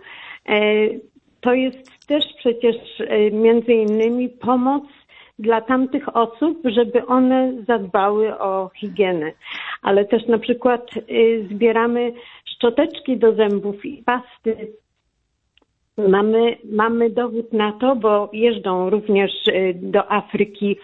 To jest też przecież między innymi pomoc dla tamtych osób, żeby one zadbały o higienę. Ale też na przykład zbieramy szczoteczki do zębów i pasty. Mamy, mamy dowód na to, bo jeżdżą również do Afryki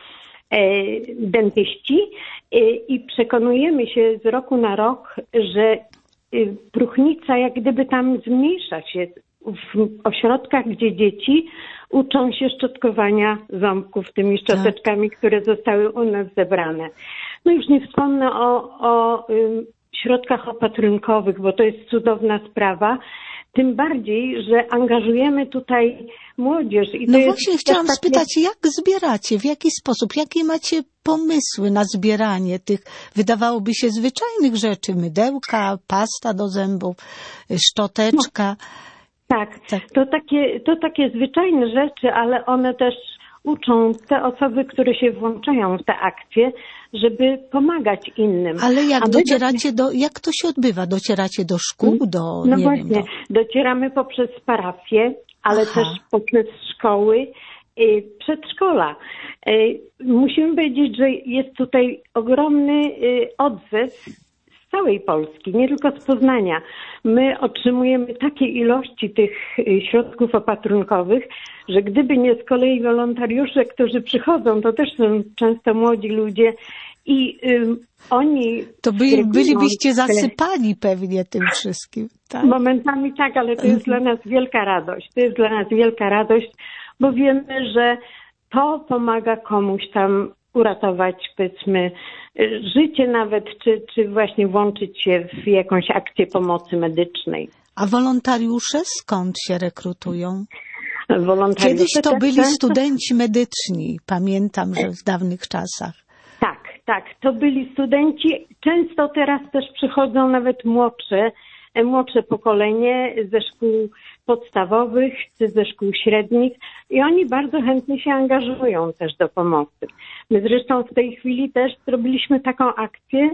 dentyści i przekonujemy się z roku na rok, że próchnica jak gdyby tam zmniejsza się w ośrodkach, gdzie dzieci uczą się szczotkowania ząbków tymi szczoteczkami, które zostały u nas zebrane. No już nie wspomnę o, o środkach opatrunkowych, bo to jest cudowna sprawa. Tym bardziej, że angażujemy tutaj młodzież. I to no jest właśnie chciałam takie... spytać, jak zbieracie, w jaki sposób, jakie macie pomysły na zbieranie tych, wydawałoby się, zwyczajnych rzeczy, mydełka, pasta do zębów, szczoteczka. No, tak, tak. To, takie, to takie zwyczajne rzeczy, ale one też uczą te osoby, które się włączają w te akcje, żeby pomagać innym. Ale jak docieracie do, jak to się odbywa? Docieracie do szkół, do, no nie właśnie, wiem, do... docieramy poprzez parafie, ale Aha. też poprzez szkoły, przedszkola. Musimy powiedzieć, że jest tutaj ogromny odzew z całej Polski, nie tylko z Poznania. My otrzymujemy takie ilości tych środków opatrunkowych, że gdyby nie z kolei wolontariusze, którzy przychodzą, to też są często młodzi ludzie i y, oni... To by, bylibyście zasypani pewnie tym wszystkim, tak? Momentami tak, ale to jest dla nas wielka radość. To jest dla nas wielka radość, bo wiemy, że to pomaga komuś tam uratować, powiedzmy, życie nawet, czy, czy właśnie włączyć się w jakąś akcję pomocy medycznej. A wolontariusze skąd się rekrutują? Wolontariusze Kiedyś to byli często... studenci medyczni, pamiętam, że w dawnych czasach. Tak, tak, to byli studenci. Często teraz też przychodzą nawet młodsze, młodsze pokolenie ze szkół podstawowych czy ze szkół średnich i oni bardzo chętnie się angażują też do pomocy. My zresztą w tej chwili też zrobiliśmy taką akcję,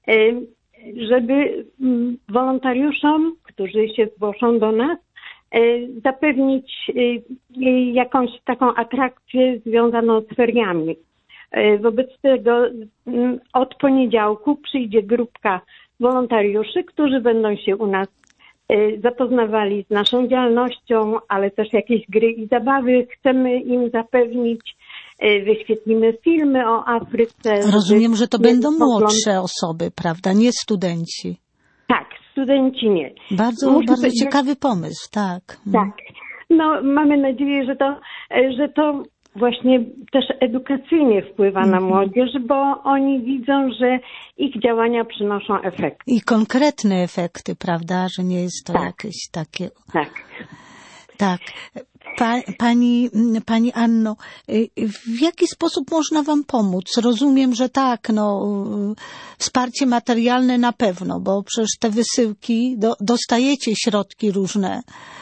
żeby wolontariuszom, którzy się zgłoszą do nas, zapewnić jakąś taką atrakcję związaną z feriami. Wobec tego od poniedziałku przyjdzie grupka wolontariuszy, którzy będą się u nas zapoznawali z naszą działalnością, ale też jakieś gry i zabawy chcemy im zapewnić. Wyświetlimy filmy o Afryce. Rozumiem, że to będą młodsze osoby, prawda? Nie studenci. Tak, studenci nie. Bardzo, Muszę bardzo powiedzieć, ciekawy pomysł, tak. Tak. No, mamy nadzieję, że to, że to właśnie też edukacyjnie wpływa na młodzież, bo oni widzą, że ich działania przynoszą efekty. I konkretne efekty, prawda? Że nie jest to tak. jakieś takie... Tak. Tak. Pa, pani, pani Anno, w jaki sposób można wam pomóc? Rozumiem, że tak, no, wsparcie materialne na pewno, bo przecież te wysyłki, do, dostajecie środki różne,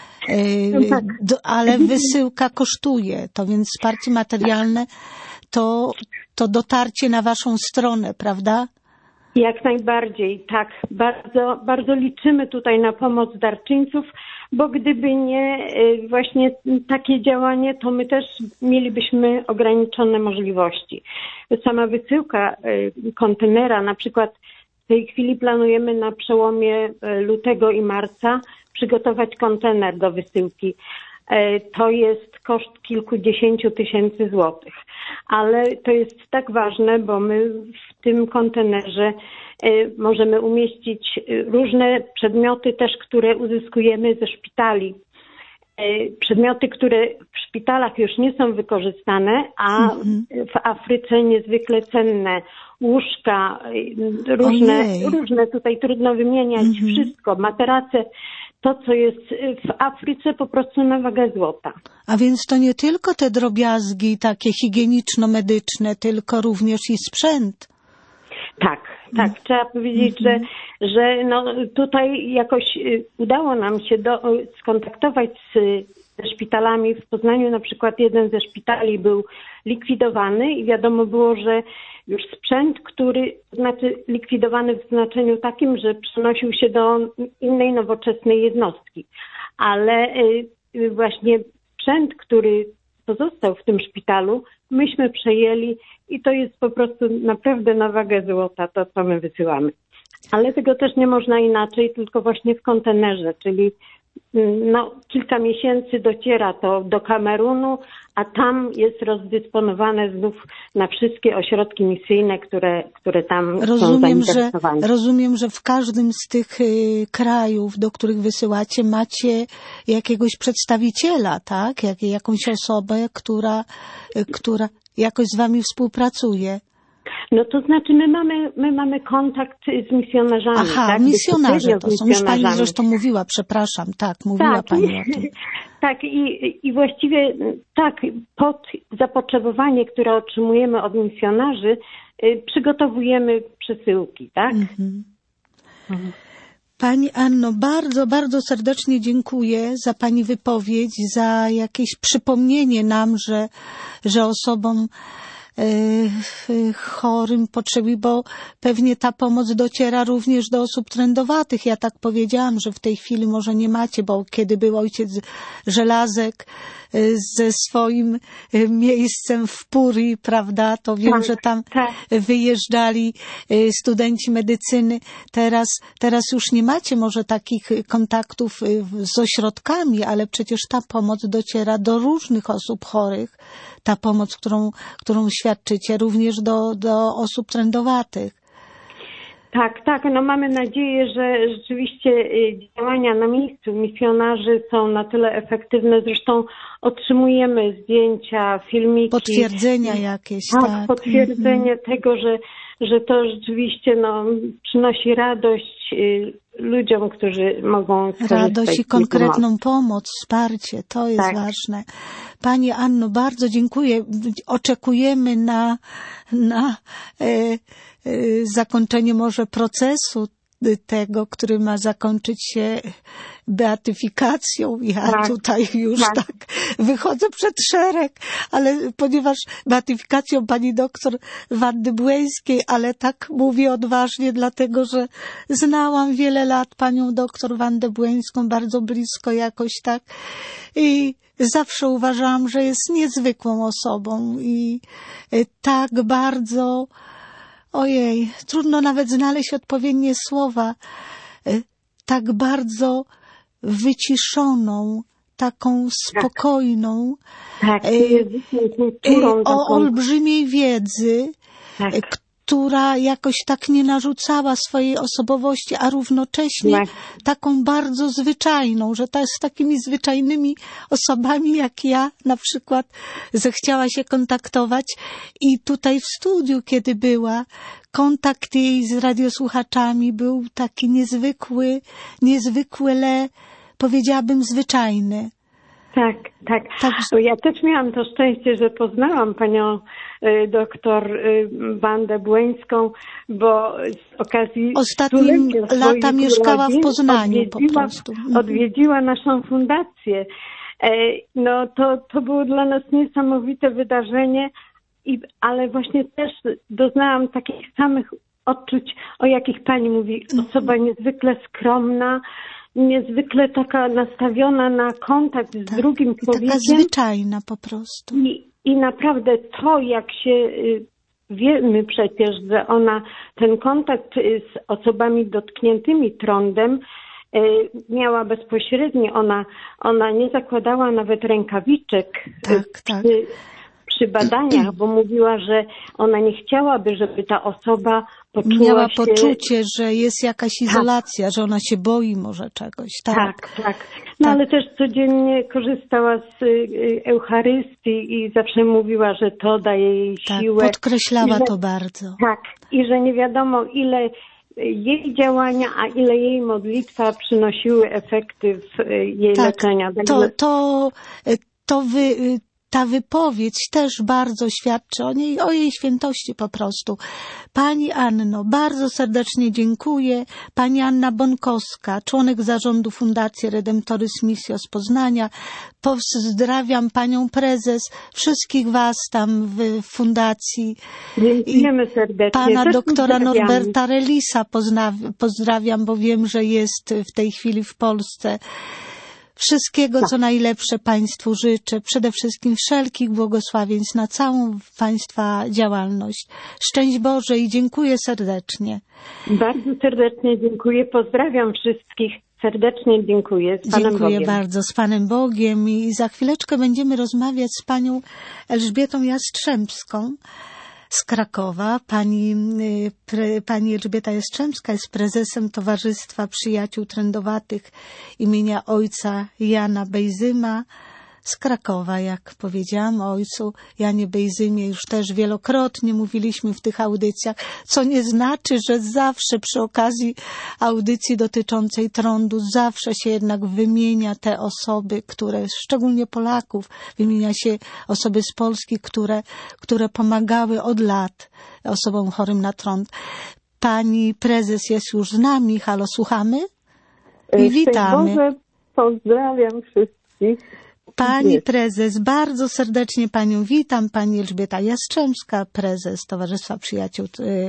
no tak. do, ale wysyłka kosztuje, to więc wsparcie materialne to, to dotarcie na waszą stronę, prawda? Jak najbardziej, tak. Bardzo, bardzo liczymy tutaj na pomoc darczyńców, bo gdyby nie właśnie takie działanie, to my też mielibyśmy ograniczone możliwości. Sama wysyłka kontenera, na przykład w tej chwili planujemy na przełomie lutego i marca przygotować kontener do wysyłki. To jest koszt kilkudziesięciu tysięcy złotych. Ale to jest tak ważne, bo my w tym kontenerze możemy umieścić różne przedmioty też, które uzyskujemy ze szpitali. Przedmioty, które w szpitalach już nie są wykorzystane, a w Afryce niezwykle cenne. Łóżka, różne, różne tutaj trudno wymieniać, mm-hmm. wszystko, materace. To, co jest w Afryce, po prostu na wagę złota. A więc to nie tylko te drobiazgi takie higieniczno-medyczne, tylko również i sprzęt. Tak, tak. Mm. Trzeba powiedzieć, mm-hmm. że, że no tutaj jakoś udało nam się do, skontaktować z, ze szpitalami. W Poznaniu na przykład jeden ze szpitali był likwidowany i wiadomo było, że już sprzęt, który znaczy likwidowany w znaczeniu takim, że przenosił się do innej nowoczesnej jednostki. Ale właśnie sprzęt, który pozostał w tym szpitalu, myśmy przejęli i to jest po prostu naprawdę na wagę złota to, co my wysyłamy. Ale tego też nie można inaczej, tylko właśnie w kontenerze, czyli no, kilka miesięcy dociera to do Kamerunu, a tam jest rozdysponowane znów na wszystkie ośrodki misyjne, które, które tam rozumiem, są zainteresowane. Że, rozumiem, że w każdym z tych y, krajów, do których wysyłacie, macie jakiegoś przedstawiciela, tak? Jak, jakąś osobę, która, y, która jakoś z wami współpracuje. No to znaczy my mamy, my mamy kontakt z misjonarzami. Aha, tak? misjonarze to są. Już pani zresztą mówiła, przepraszam, tak, mówiła tak, pani o tym. Tak i, i właściwie tak, pod zapotrzebowanie, które otrzymujemy od misjonarzy, y, przygotowujemy przesyłki, tak? Mhm. Mhm. Pani Anno, bardzo, bardzo serdecznie dziękuję za pani wypowiedź, za jakieś przypomnienie nam, że, że osobom chorym potrzeby, bo pewnie ta pomoc dociera również do osób trędowatych. Ja tak powiedziałam, że w tej chwili może nie macie, bo kiedy był ojciec Żelazek ze swoim miejscem w Puri, prawda, to wiem, tak, że tam tak. wyjeżdżali studenci medycyny. Teraz, teraz już nie macie może takich kontaktów z ośrodkami, ale przecież ta pomoc dociera do różnych osób chorych. Ta pomoc, którą, którą świadczycie również do, do osób trędowatych. Tak, tak. No mamy nadzieję, że rzeczywiście działania na miejscu misjonarzy są na tyle efektywne. Zresztą otrzymujemy zdjęcia, filmiki. Potwierdzenia jakieś, tak. tak. Potwierdzenie mm-hmm. tego, że, że to rzeczywiście no, przynosi radość ludziom, którzy mogą skorzystać. Radość i konkretną pomoc, wsparcie, to jest tak. ważne. Pani Anno, bardzo dziękuję. Oczekujemy na, na e, e, zakończenie może procesu tego, który ma zakończyć się beatyfikacją. Ja tak, tutaj już tak. tak wychodzę przed szereg, ale ponieważ beatyfikacją pani doktor Wandy Błeńskiej, ale tak mówię odważnie, dlatego że znałam wiele lat panią doktor Wandę Błeńską, bardzo blisko jakoś tak i zawsze uważałam, że jest niezwykłą osobą i tak bardzo ojej, trudno nawet znaleźć odpowiednie słowa. Tak bardzo wyciszoną, taką spokojną, Tak, e, językiem, kulturą, o taką... olbrzymiej wiedzy, Tak. e, która jakoś tak nie narzucała swojej osobowości, a równocześnie Tak. taką bardzo zwyczajną, że ta z takimi zwyczajnymi osobami jak ja na przykład zechciała się kontaktować i tutaj w studiu, kiedy była, kontakt jej z radiosłuchaczami był taki niezwykły, niezwykle, powiedziałabym, zwyczajny. Tak, tak. Także... Ja też miałam to szczęście, że poznałam panią y, doktor y, Wandę Błońską, bo z okazji Ostatnim lata mieszkała w Poznaniu odwiedziła, po prostu. odwiedziła naszą fundację. E, no to, to było dla nas niesamowite wydarzenie, i, ale właśnie też doznałam takich samych odczuć, o jakich pani mówi. Osoba niezwykle skromna, niezwykle taka nastawiona na kontakt z tak, drugim człowiekiem. Taka zwyczajna po prostu. I, I naprawdę to, jak się y, wiemy przecież, że ona ten kontakt y, z osobami dotkniętymi trądem y, miała bezpośrednio. Ona, ona nie zakładała nawet rękawiczek tak, y, tak. przy, przy badaniach, bo mówiła, że ona nie chciałaby, żeby ta osoba poczuła Miała się... poczucie, że jest jakaś izolacja, tak. że ona się boi może czegoś. Tak, tak. tak. No tak. ale też codziennie korzystała z Eucharystii i zawsze mówiła, że to daje jej tak, siłę. Podkreślała że, to bardzo. Tak. I że nie wiadomo, ile jej działania, a ile jej modlitwa przynosiły efekty w jej tak, leczenia. To, to, to wy... Ta wypowiedź też bardzo świadczy o niej, o jej świętości po prostu. Pani Anno, bardzo serdecznie dziękuję. Pani Anna Bonkowska, członek zarządu Fundacji Redemptoris Missio z Poznania. Pozdrawiam panią prezes, wszystkich was tam w fundacji. Dziękujemy serdecznie. Pana też doktora pozdrawiamy. Norberta Relisa pozdrawiam, bo wiem, że jest w tej chwili w Polsce. Wszystkiego, co najlepsze Państwu życzę. Przede wszystkim wszelkich błogosławieństw na całą Państwa działalność. Szczęść Boże i dziękuję serdecznie. Bardzo serdecznie dziękuję. Pozdrawiam wszystkich. Serdecznie dziękuję. Z Panem Dziękuję Bogiem. bardzo. Z Panem Bogiem. I za chwileczkę będziemy rozmawiać z Panią Elżbietą Jastrzębską z Krakowa. Pani, pre, pani Elżbieta Jastrzębska jest prezesem Towarzystwa Przyjaciół Trędowatych imienia ojca Jana Bejzyma z Krakowa. Jak powiedziałam o ojcu Janie Bejzymie już też wielokrotnie mówiliśmy w tych audycjach, co nie znaczy, że zawsze przy okazji audycji dotyczącej trądu zawsze się jednak wymienia te osoby, które, szczególnie Polaków, wymienia się osoby z Polski, które, które pomagały od lat osobom chorym na trąd. Pani prezes jest już z nami. Halo, słuchamy? I witamy. Boże, pozdrawiam wszystkich. Pani prezes, bardzo serdecznie Panią witam. Pani Elżbieta Jastrzębska, prezes Towarzystwa Przyjaciół y,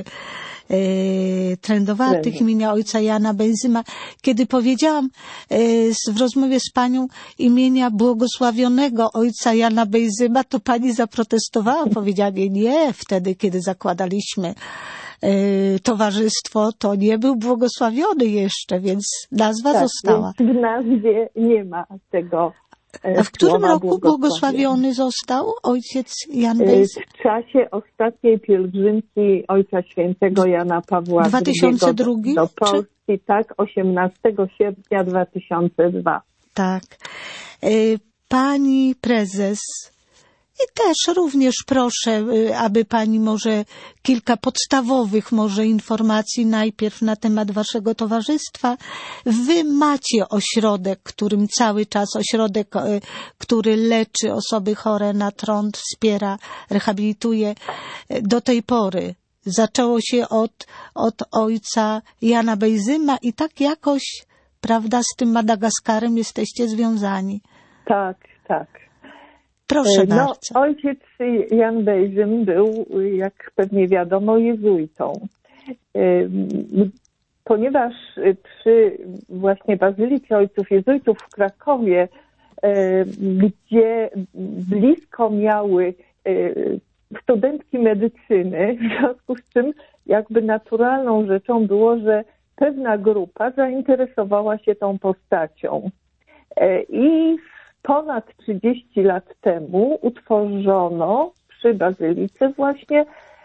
y, Trędowatych imienia ojca Jana Bejzyma. Kiedy powiedziałam y, w rozmowie z Panią imienia błogosławionego ojca Jana Bejzyma, to Pani zaprotestowała, powiedziała nie, nie, wtedy kiedy zakładaliśmy y, towarzystwo, to nie był błogosławiony jeszcze, więc nazwa tak, została. Więc w nazwie nie ma tego. A w którym roku błogosławiony został ojciec Jan Bejzy? W czasie ostatniej pielgrzymki Ojca Świętego Jana Pawła dwa tysiące drugi drugiego do Polski, czy? Tak, osiemnastego sierpnia dwa tysiące drugiego. Tak. Pani prezes, i też również proszę, aby Pani może kilka podstawowych może informacji najpierw na temat Waszego towarzystwa. Wy macie ośrodek, którym cały czas, ośrodek, który leczy osoby chore na trąd, wspiera, rehabilituje. Do tej pory zaczęło się od, od ojca Jana Bejzyma i tak jakoś, prawda, z tym Madagaskarem jesteście związani. Tak, tak. Proszę no, bardzo. Ojciec Jan Bejzym był, jak pewnie wiadomo, jezuitą. Ponieważ przy właśnie Bazylice Ojców Jezuitów w Krakowie, gdzie blisko miały studentki medycyny, w związku z czym jakby naturalną rzeczą było, że pewna grupa zainteresowała się tą postacią. I ponad trzydzieści lat temu utworzono przy Bazylice właśnie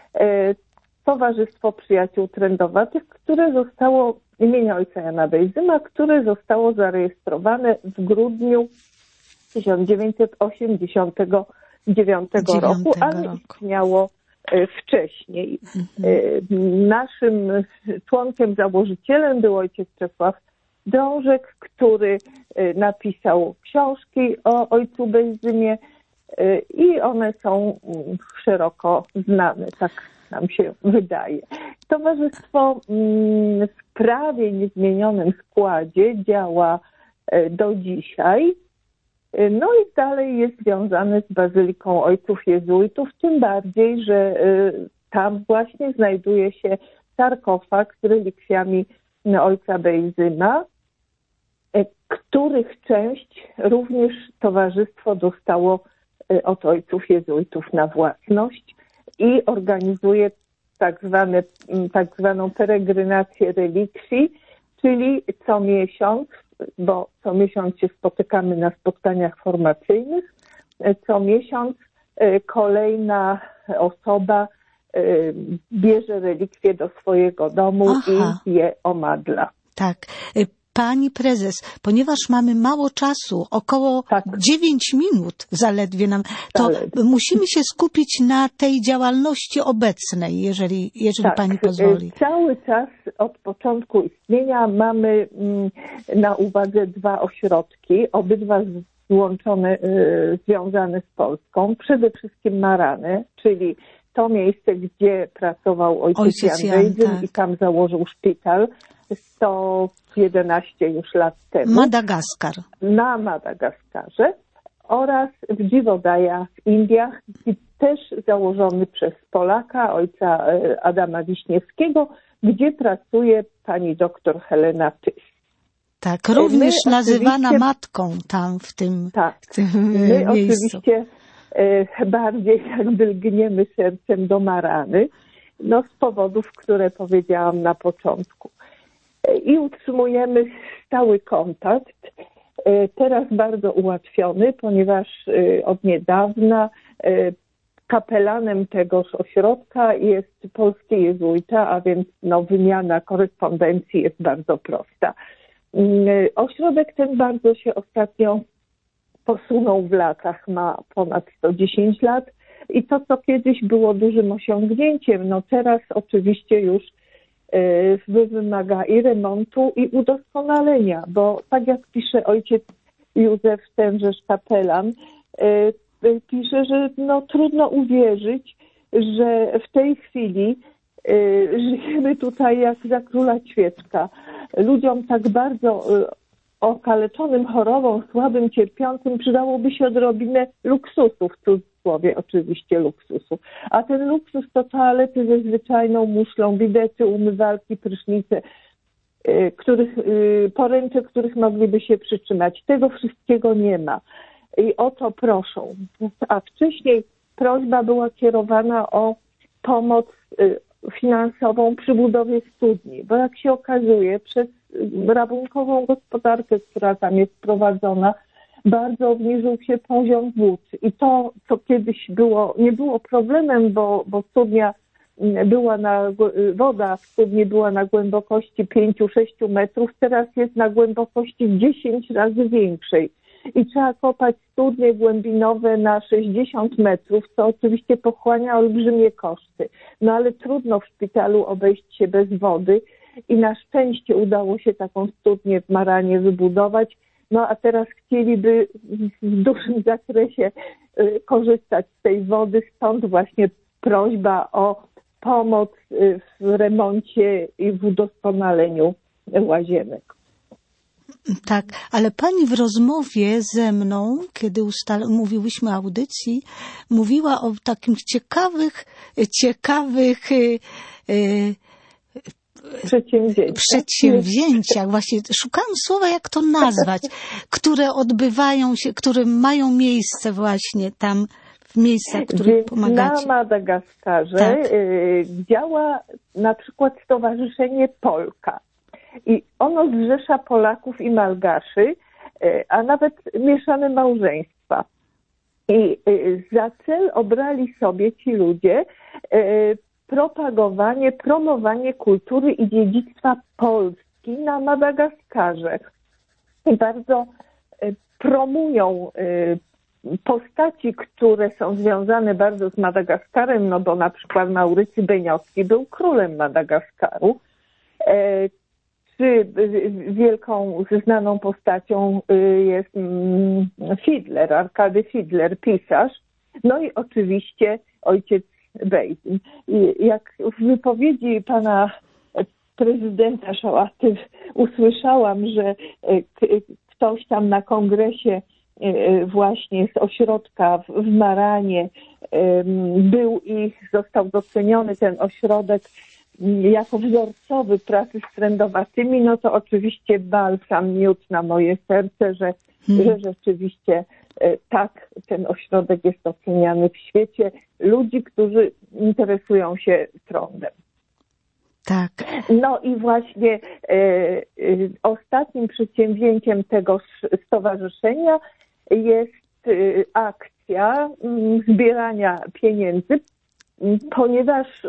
Towarzystwo Przyjaciół Trędowatych, które zostało, imienia ojca Jana Bejzyma, które zostało zarejestrowane w grudniu tysiąc dziewięćset osiemdziesiątego dziewiątego roku, ale istniało wcześniej. Mhm. Naszym członkiem, założycielem był ojciec Czesław Drążek, który napisał książki o ojcu Bejzymie i one są szeroko znane, tak nam się wydaje. Towarzystwo w prawie niezmienionym składzie działa do dzisiaj. No i dalej jest związane z Bazyliką Ojców Jezuitów, tym bardziej, że tam właśnie znajduje się sarkofag z relikwiami ojca Bejzyma, których część również towarzystwo dostało od Ojców Jezuitów na własność i organizuje tak zwane, tak zwaną peregrynację relikwii, czyli co miesiąc, bo co miesiąc się spotykamy na spotkaniach formacyjnych, co miesiąc kolejna osoba bierze relikwie do swojego domu Aha. i je omadla. Tak. Pani prezes, ponieważ mamy mało czasu, około tak. dziewięć minut zaledwie nam, to zaledwie. musimy się skupić na tej działalności obecnej, jeżeli, jeżeli tak. pani pozwoli. Cały czas od początku istnienia mamy na uwadze dwa ośrodki, obydwa złączone, związane z Polską. Przede wszystkim Marany, czyli to miejsce, gdzie pracował ojciec, ojciec Jan Bejzym tak. i tam założył szpital sto jedenaście już lat temu. Madagaskar. Na Madagaskarze oraz w Dziwodaja w Indiach, też założony przez Polaka, ojca Adama Wiśniewskiego, gdzie pracuje pani doktor Helena Tys. Tak, również my nazywana matką tam w tym, tak, w tym my miejscu. Oczywiście e, bardziej jakby lgniemy sercem do Marany, no z powodów, które powiedziałam na początku. I utrzymujemy stały kontakt, teraz bardzo ułatwiony, ponieważ od niedawna kapelanem tegoż ośrodka jest polski jezuita, a więc no, wymiana korespondencji jest bardzo prosta. Ośrodek ten bardzo się ostatnio posunął w latach, ma ponad sto dziesięć lat i to, co kiedyś było dużym osiągnięciem, no teraz oczywiście już wymaga i remontu, i udoskonalenia, bo tak jak pisze ojciec Józef tenżeż kapelan, pisze, że no, trudno uwierzyć, że w tej chwili żyjemy tutaj jak za króla Ćwiecka. Ludziom tak bardzo okaleczonym chorobą, słabym, cierpiącym przydałoby się odrobinę luksusu, w cudzysłowie oczywiście luksusu. A ten luksus to toalety ze zwyczajną muszlą, bidety, umywalki, prysznice, których, poręcze, których mogliby się przytrzymać. Tego wszystkiego nie ma. I o to proszą. A wcześniej prośba była kierowana o pomoc finansową przy budowie studni, bo jak się okazuje, przez rabunkową gospodarkę, która tam jest prowadzona, bardzo obniżył się poziom wód. I to, co kiedyś było, nie było problemem, bo, bo studnia była na, woda w studni była na głębokości pięć do sześciu metrów, teraz jest na głębokości dziesięć razy większej. I trzeba kopać studnie głębinowe na sześćdziesiąt metrów, co oczywiście pochłania olbrzymie koszty. No ale trudno w szpitalu obejść się bez wody i na szczęście udało się taką studnię w Maranie wybudować. No a teraz chcieliby w dużym zakresie korzystać z tej wody, stąd właśnie prośba o pomoc w remoncie i w udoskonaleniu łazienek. Tak, ale pani w rozmowie ze mną, kiedy ustal- mówiłyśmy o audycji, mówiła o takich ciekawych, ciekawych yy, yy, Przedsięwzięcia. przedsięwzięciach. Właśnie szukałam słowa, jak to nazwać, które odbywają się, które mają miejsce właśnie tam, w miejscach, w których pomagacie. Na Madagaskarze tak. y, działa na przykład Stowarzyszenie Polka. I ono zrzesza Polaków i Malgaszy a nawet mieszane małżeństwa. I za cel obrali sobie ci ludzie propagowanie, promowanie kultury i dziedzictwa Polski na Madagaskarze. I bardzo promują postaci, które są związane bardzo z Madagaskarem, no bo na przykład Maurycy Beniowski był królem Madagaskaru, czy wielką, znaną postacią jest Fiedler, Arkady Fiedler, pisarz, no i oczywiście ojciec Bejzym. Jak w wypowiedzi pana prezydenta Szałaty usłyszałam, że ktoś tam na kongresie właśnie z ośrodka w Maranie był i został doceniony ten ośrodek jako wzorcowy pracy z trędowatymi, no to oczywiście balsam, miód na moje serce, że, hmm. że rzeczywiście tak ten ośrodek jest oceniany w świecie ludzi, którzy interesują się trądem. Tak. No i właśnie e, e, ostatnim przedsięwzięciem tego stowarzyszenia jest e, akcja m, zbierania pieniędzy, m, ponieważ e,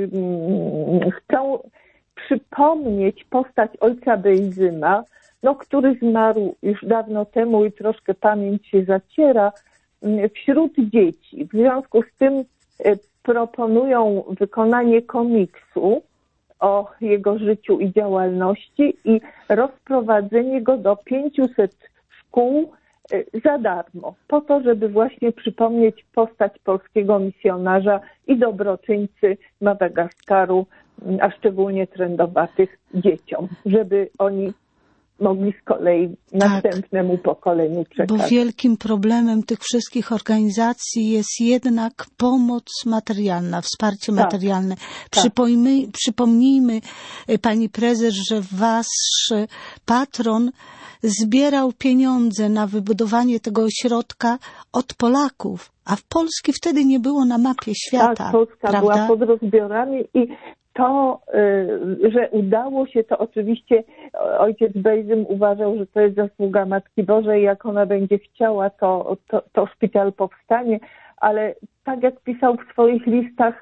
m, chcą przypomnieć postać ojca Bejzyma, no, który zmarł już dawno temu i troszkę pamięć się zaciera, m, wśród dzieci. W związku z tym e, proponują wykonanie komiksu o jego życiu i działalności i rozprowadzenie go do pięciuset szkół za darmo, po to, żeby właśnie przypomnieć postać polskiego misjonarza i dobroczyńcy Madagaskaru, a szczególnie trędowatych dzieciom, żeby oni mogli z kolei następnemu tak. pokoleniu przekazać. Bo wielkim problemem tych wszystkich organizacji jest jednak pomoc materialna, wsparcie tak. materialne. Przypomnijmy, tak. przypomnijmy, pani prezes, że wasz patron zbierał pieniądze na wybudowanie tego ośrodka od Polaków, a w Polski wtedy nie było na mapie świata. Tak, Polska prawda? była pod rozbiorami i to, że udało się, to oczywiście ojciec Bejzym uważał, że to jest zasługa Matki Bożej. Jak ona będzie chciała, to, to, to szpital powstanie. Ale tak jak pisał w swoich listach,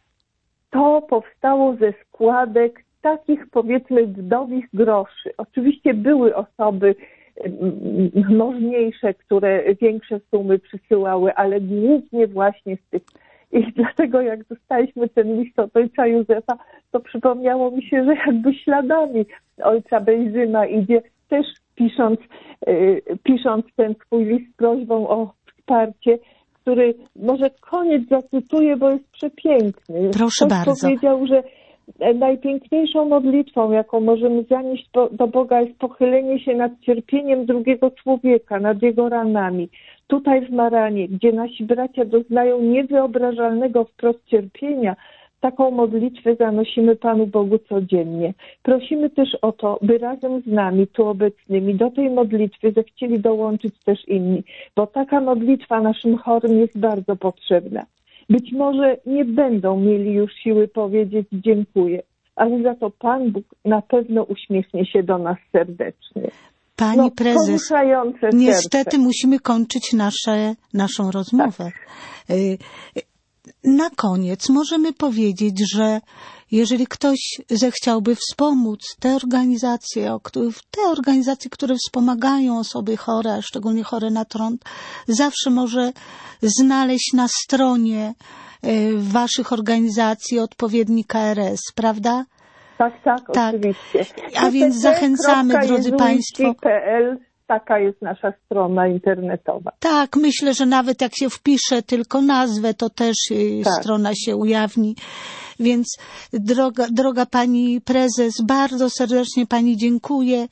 to powstało ze składek takich, powiedzmy, wdowich groszy. Oczywiście były osoby możniejsze, które większe sumy przysyłały, ale głównie właśnie z tych. I dlatego jak dostaliśmy ten list od ojca Józefa, to przypomniało mi się, że jakby śladami ojca Bejzyma idzie, też pisząc, yy, pisząc ten swój list z prośbą o wsparcie, który może koniec zacytuję, bo jest przepiękny. Proszę Ktoś bardzo. powiedział, że najpiękniejszą modlitwą, jaką możemy zanieść do Boga, jest pochylenie się nad cierpieniem drugiego człowieka, nad jego ranami. Tutaj w Maranie, gdzie nasi bracia doznają niewyobrażalnego wprost cierpienia, taką modlitwę zanosimy Panu Bogu codziennie. Prosimy też o to, by razem z nami, tu obecnymi, do tej modlitwy zechcieli dołączyć też inni, bo taka modlitwa naszym chorym jest bardzo potrzebna. Być może nie będą mieli już siły powiedzieć dziękuję, ale za to Pan Bóg na pewno uśmiechnie się do nas serdecznie. Pani no, prezes, niestety musimy kończyć nasze, naszą rozmowę. Tak. Na koniec możemy powiedzieć, że jeżeli ktoś zechciałby wspomóc te organizacje, te organizacje, które wspomagają osoby chore, szczególnie chore na trąd, zawsze może znaleźć na stronie waszych organizacji odpowiedni K R S, prawda? Tak, tak, tak, oczywiście. A więc zachęcamy, drodzy Państwo. Taka jest nasza strona internetowa. Tak, myślę, że nawet jak się wpisze tylko nazwę, to też tak. strona się ujawni. Więc droga, droga pani prezes, bardzo serdecznie pani dziękuję.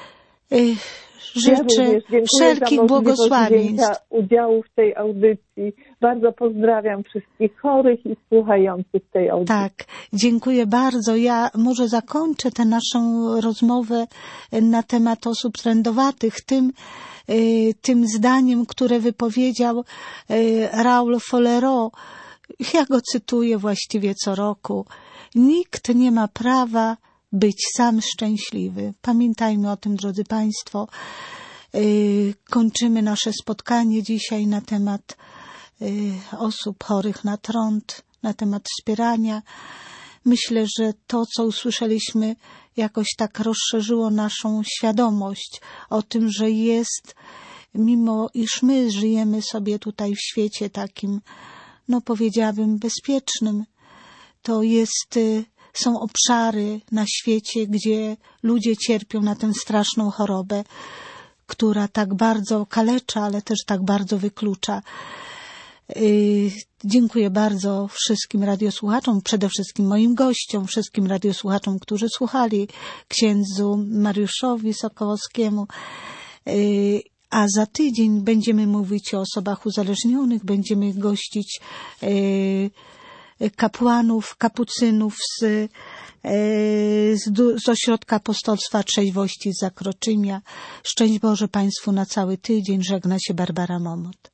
Życzę ja wszelkich błogosławieństw. Udziału w tej audycji. Bardzo pozdrawiam wszystkich chorych i słuchających tej audycji. Tak, dziękuję bardzo. Ja może zakończę tę naszą rozmowę na temat osób trędowatych tym, tym zdaniem, które wypowiedział Raoul Folero. Ja go cytuję właściwie co roku. Nikt nie ma prawa być sam szczęśliwy. Pamiętajmy o tym, drodzy Państwo. Kończymy nasze spotkanie dzisiaj na temat osób chorych na trąd, na temat wspierania. Myślę, że to, co usłyszeliśmy, jakoś tak rozszerzyło naszą świadomość o tym, że jest, mimo iż my żyjemy sobie tutaj w świecie takim, no powiedziałabym, bezpiecznym, to jest, są obszary na świecie, gdzie ludzie cierpią na tę straszną chorobę, która tak bardzo kalecza, ale też tak bardzo wyklucza. Dziękuję bardzo wszystkim radiosłuchaczom, przede wszystkim moim gościom, wszystkim radiosłuchaczom, którzy słuchali, księdzu Mariuszowi Sokołowskiemu. A za tydzień będziemy mówić o osobach uzależnionych, będziemy gościć kapłanów, kapucynów z, z, z Ośrodka Apostolstwa Trzeźwości z Zakroczymia. Szczęść Boże Państwu na cały tydzień. Żegna się Barbara Momot.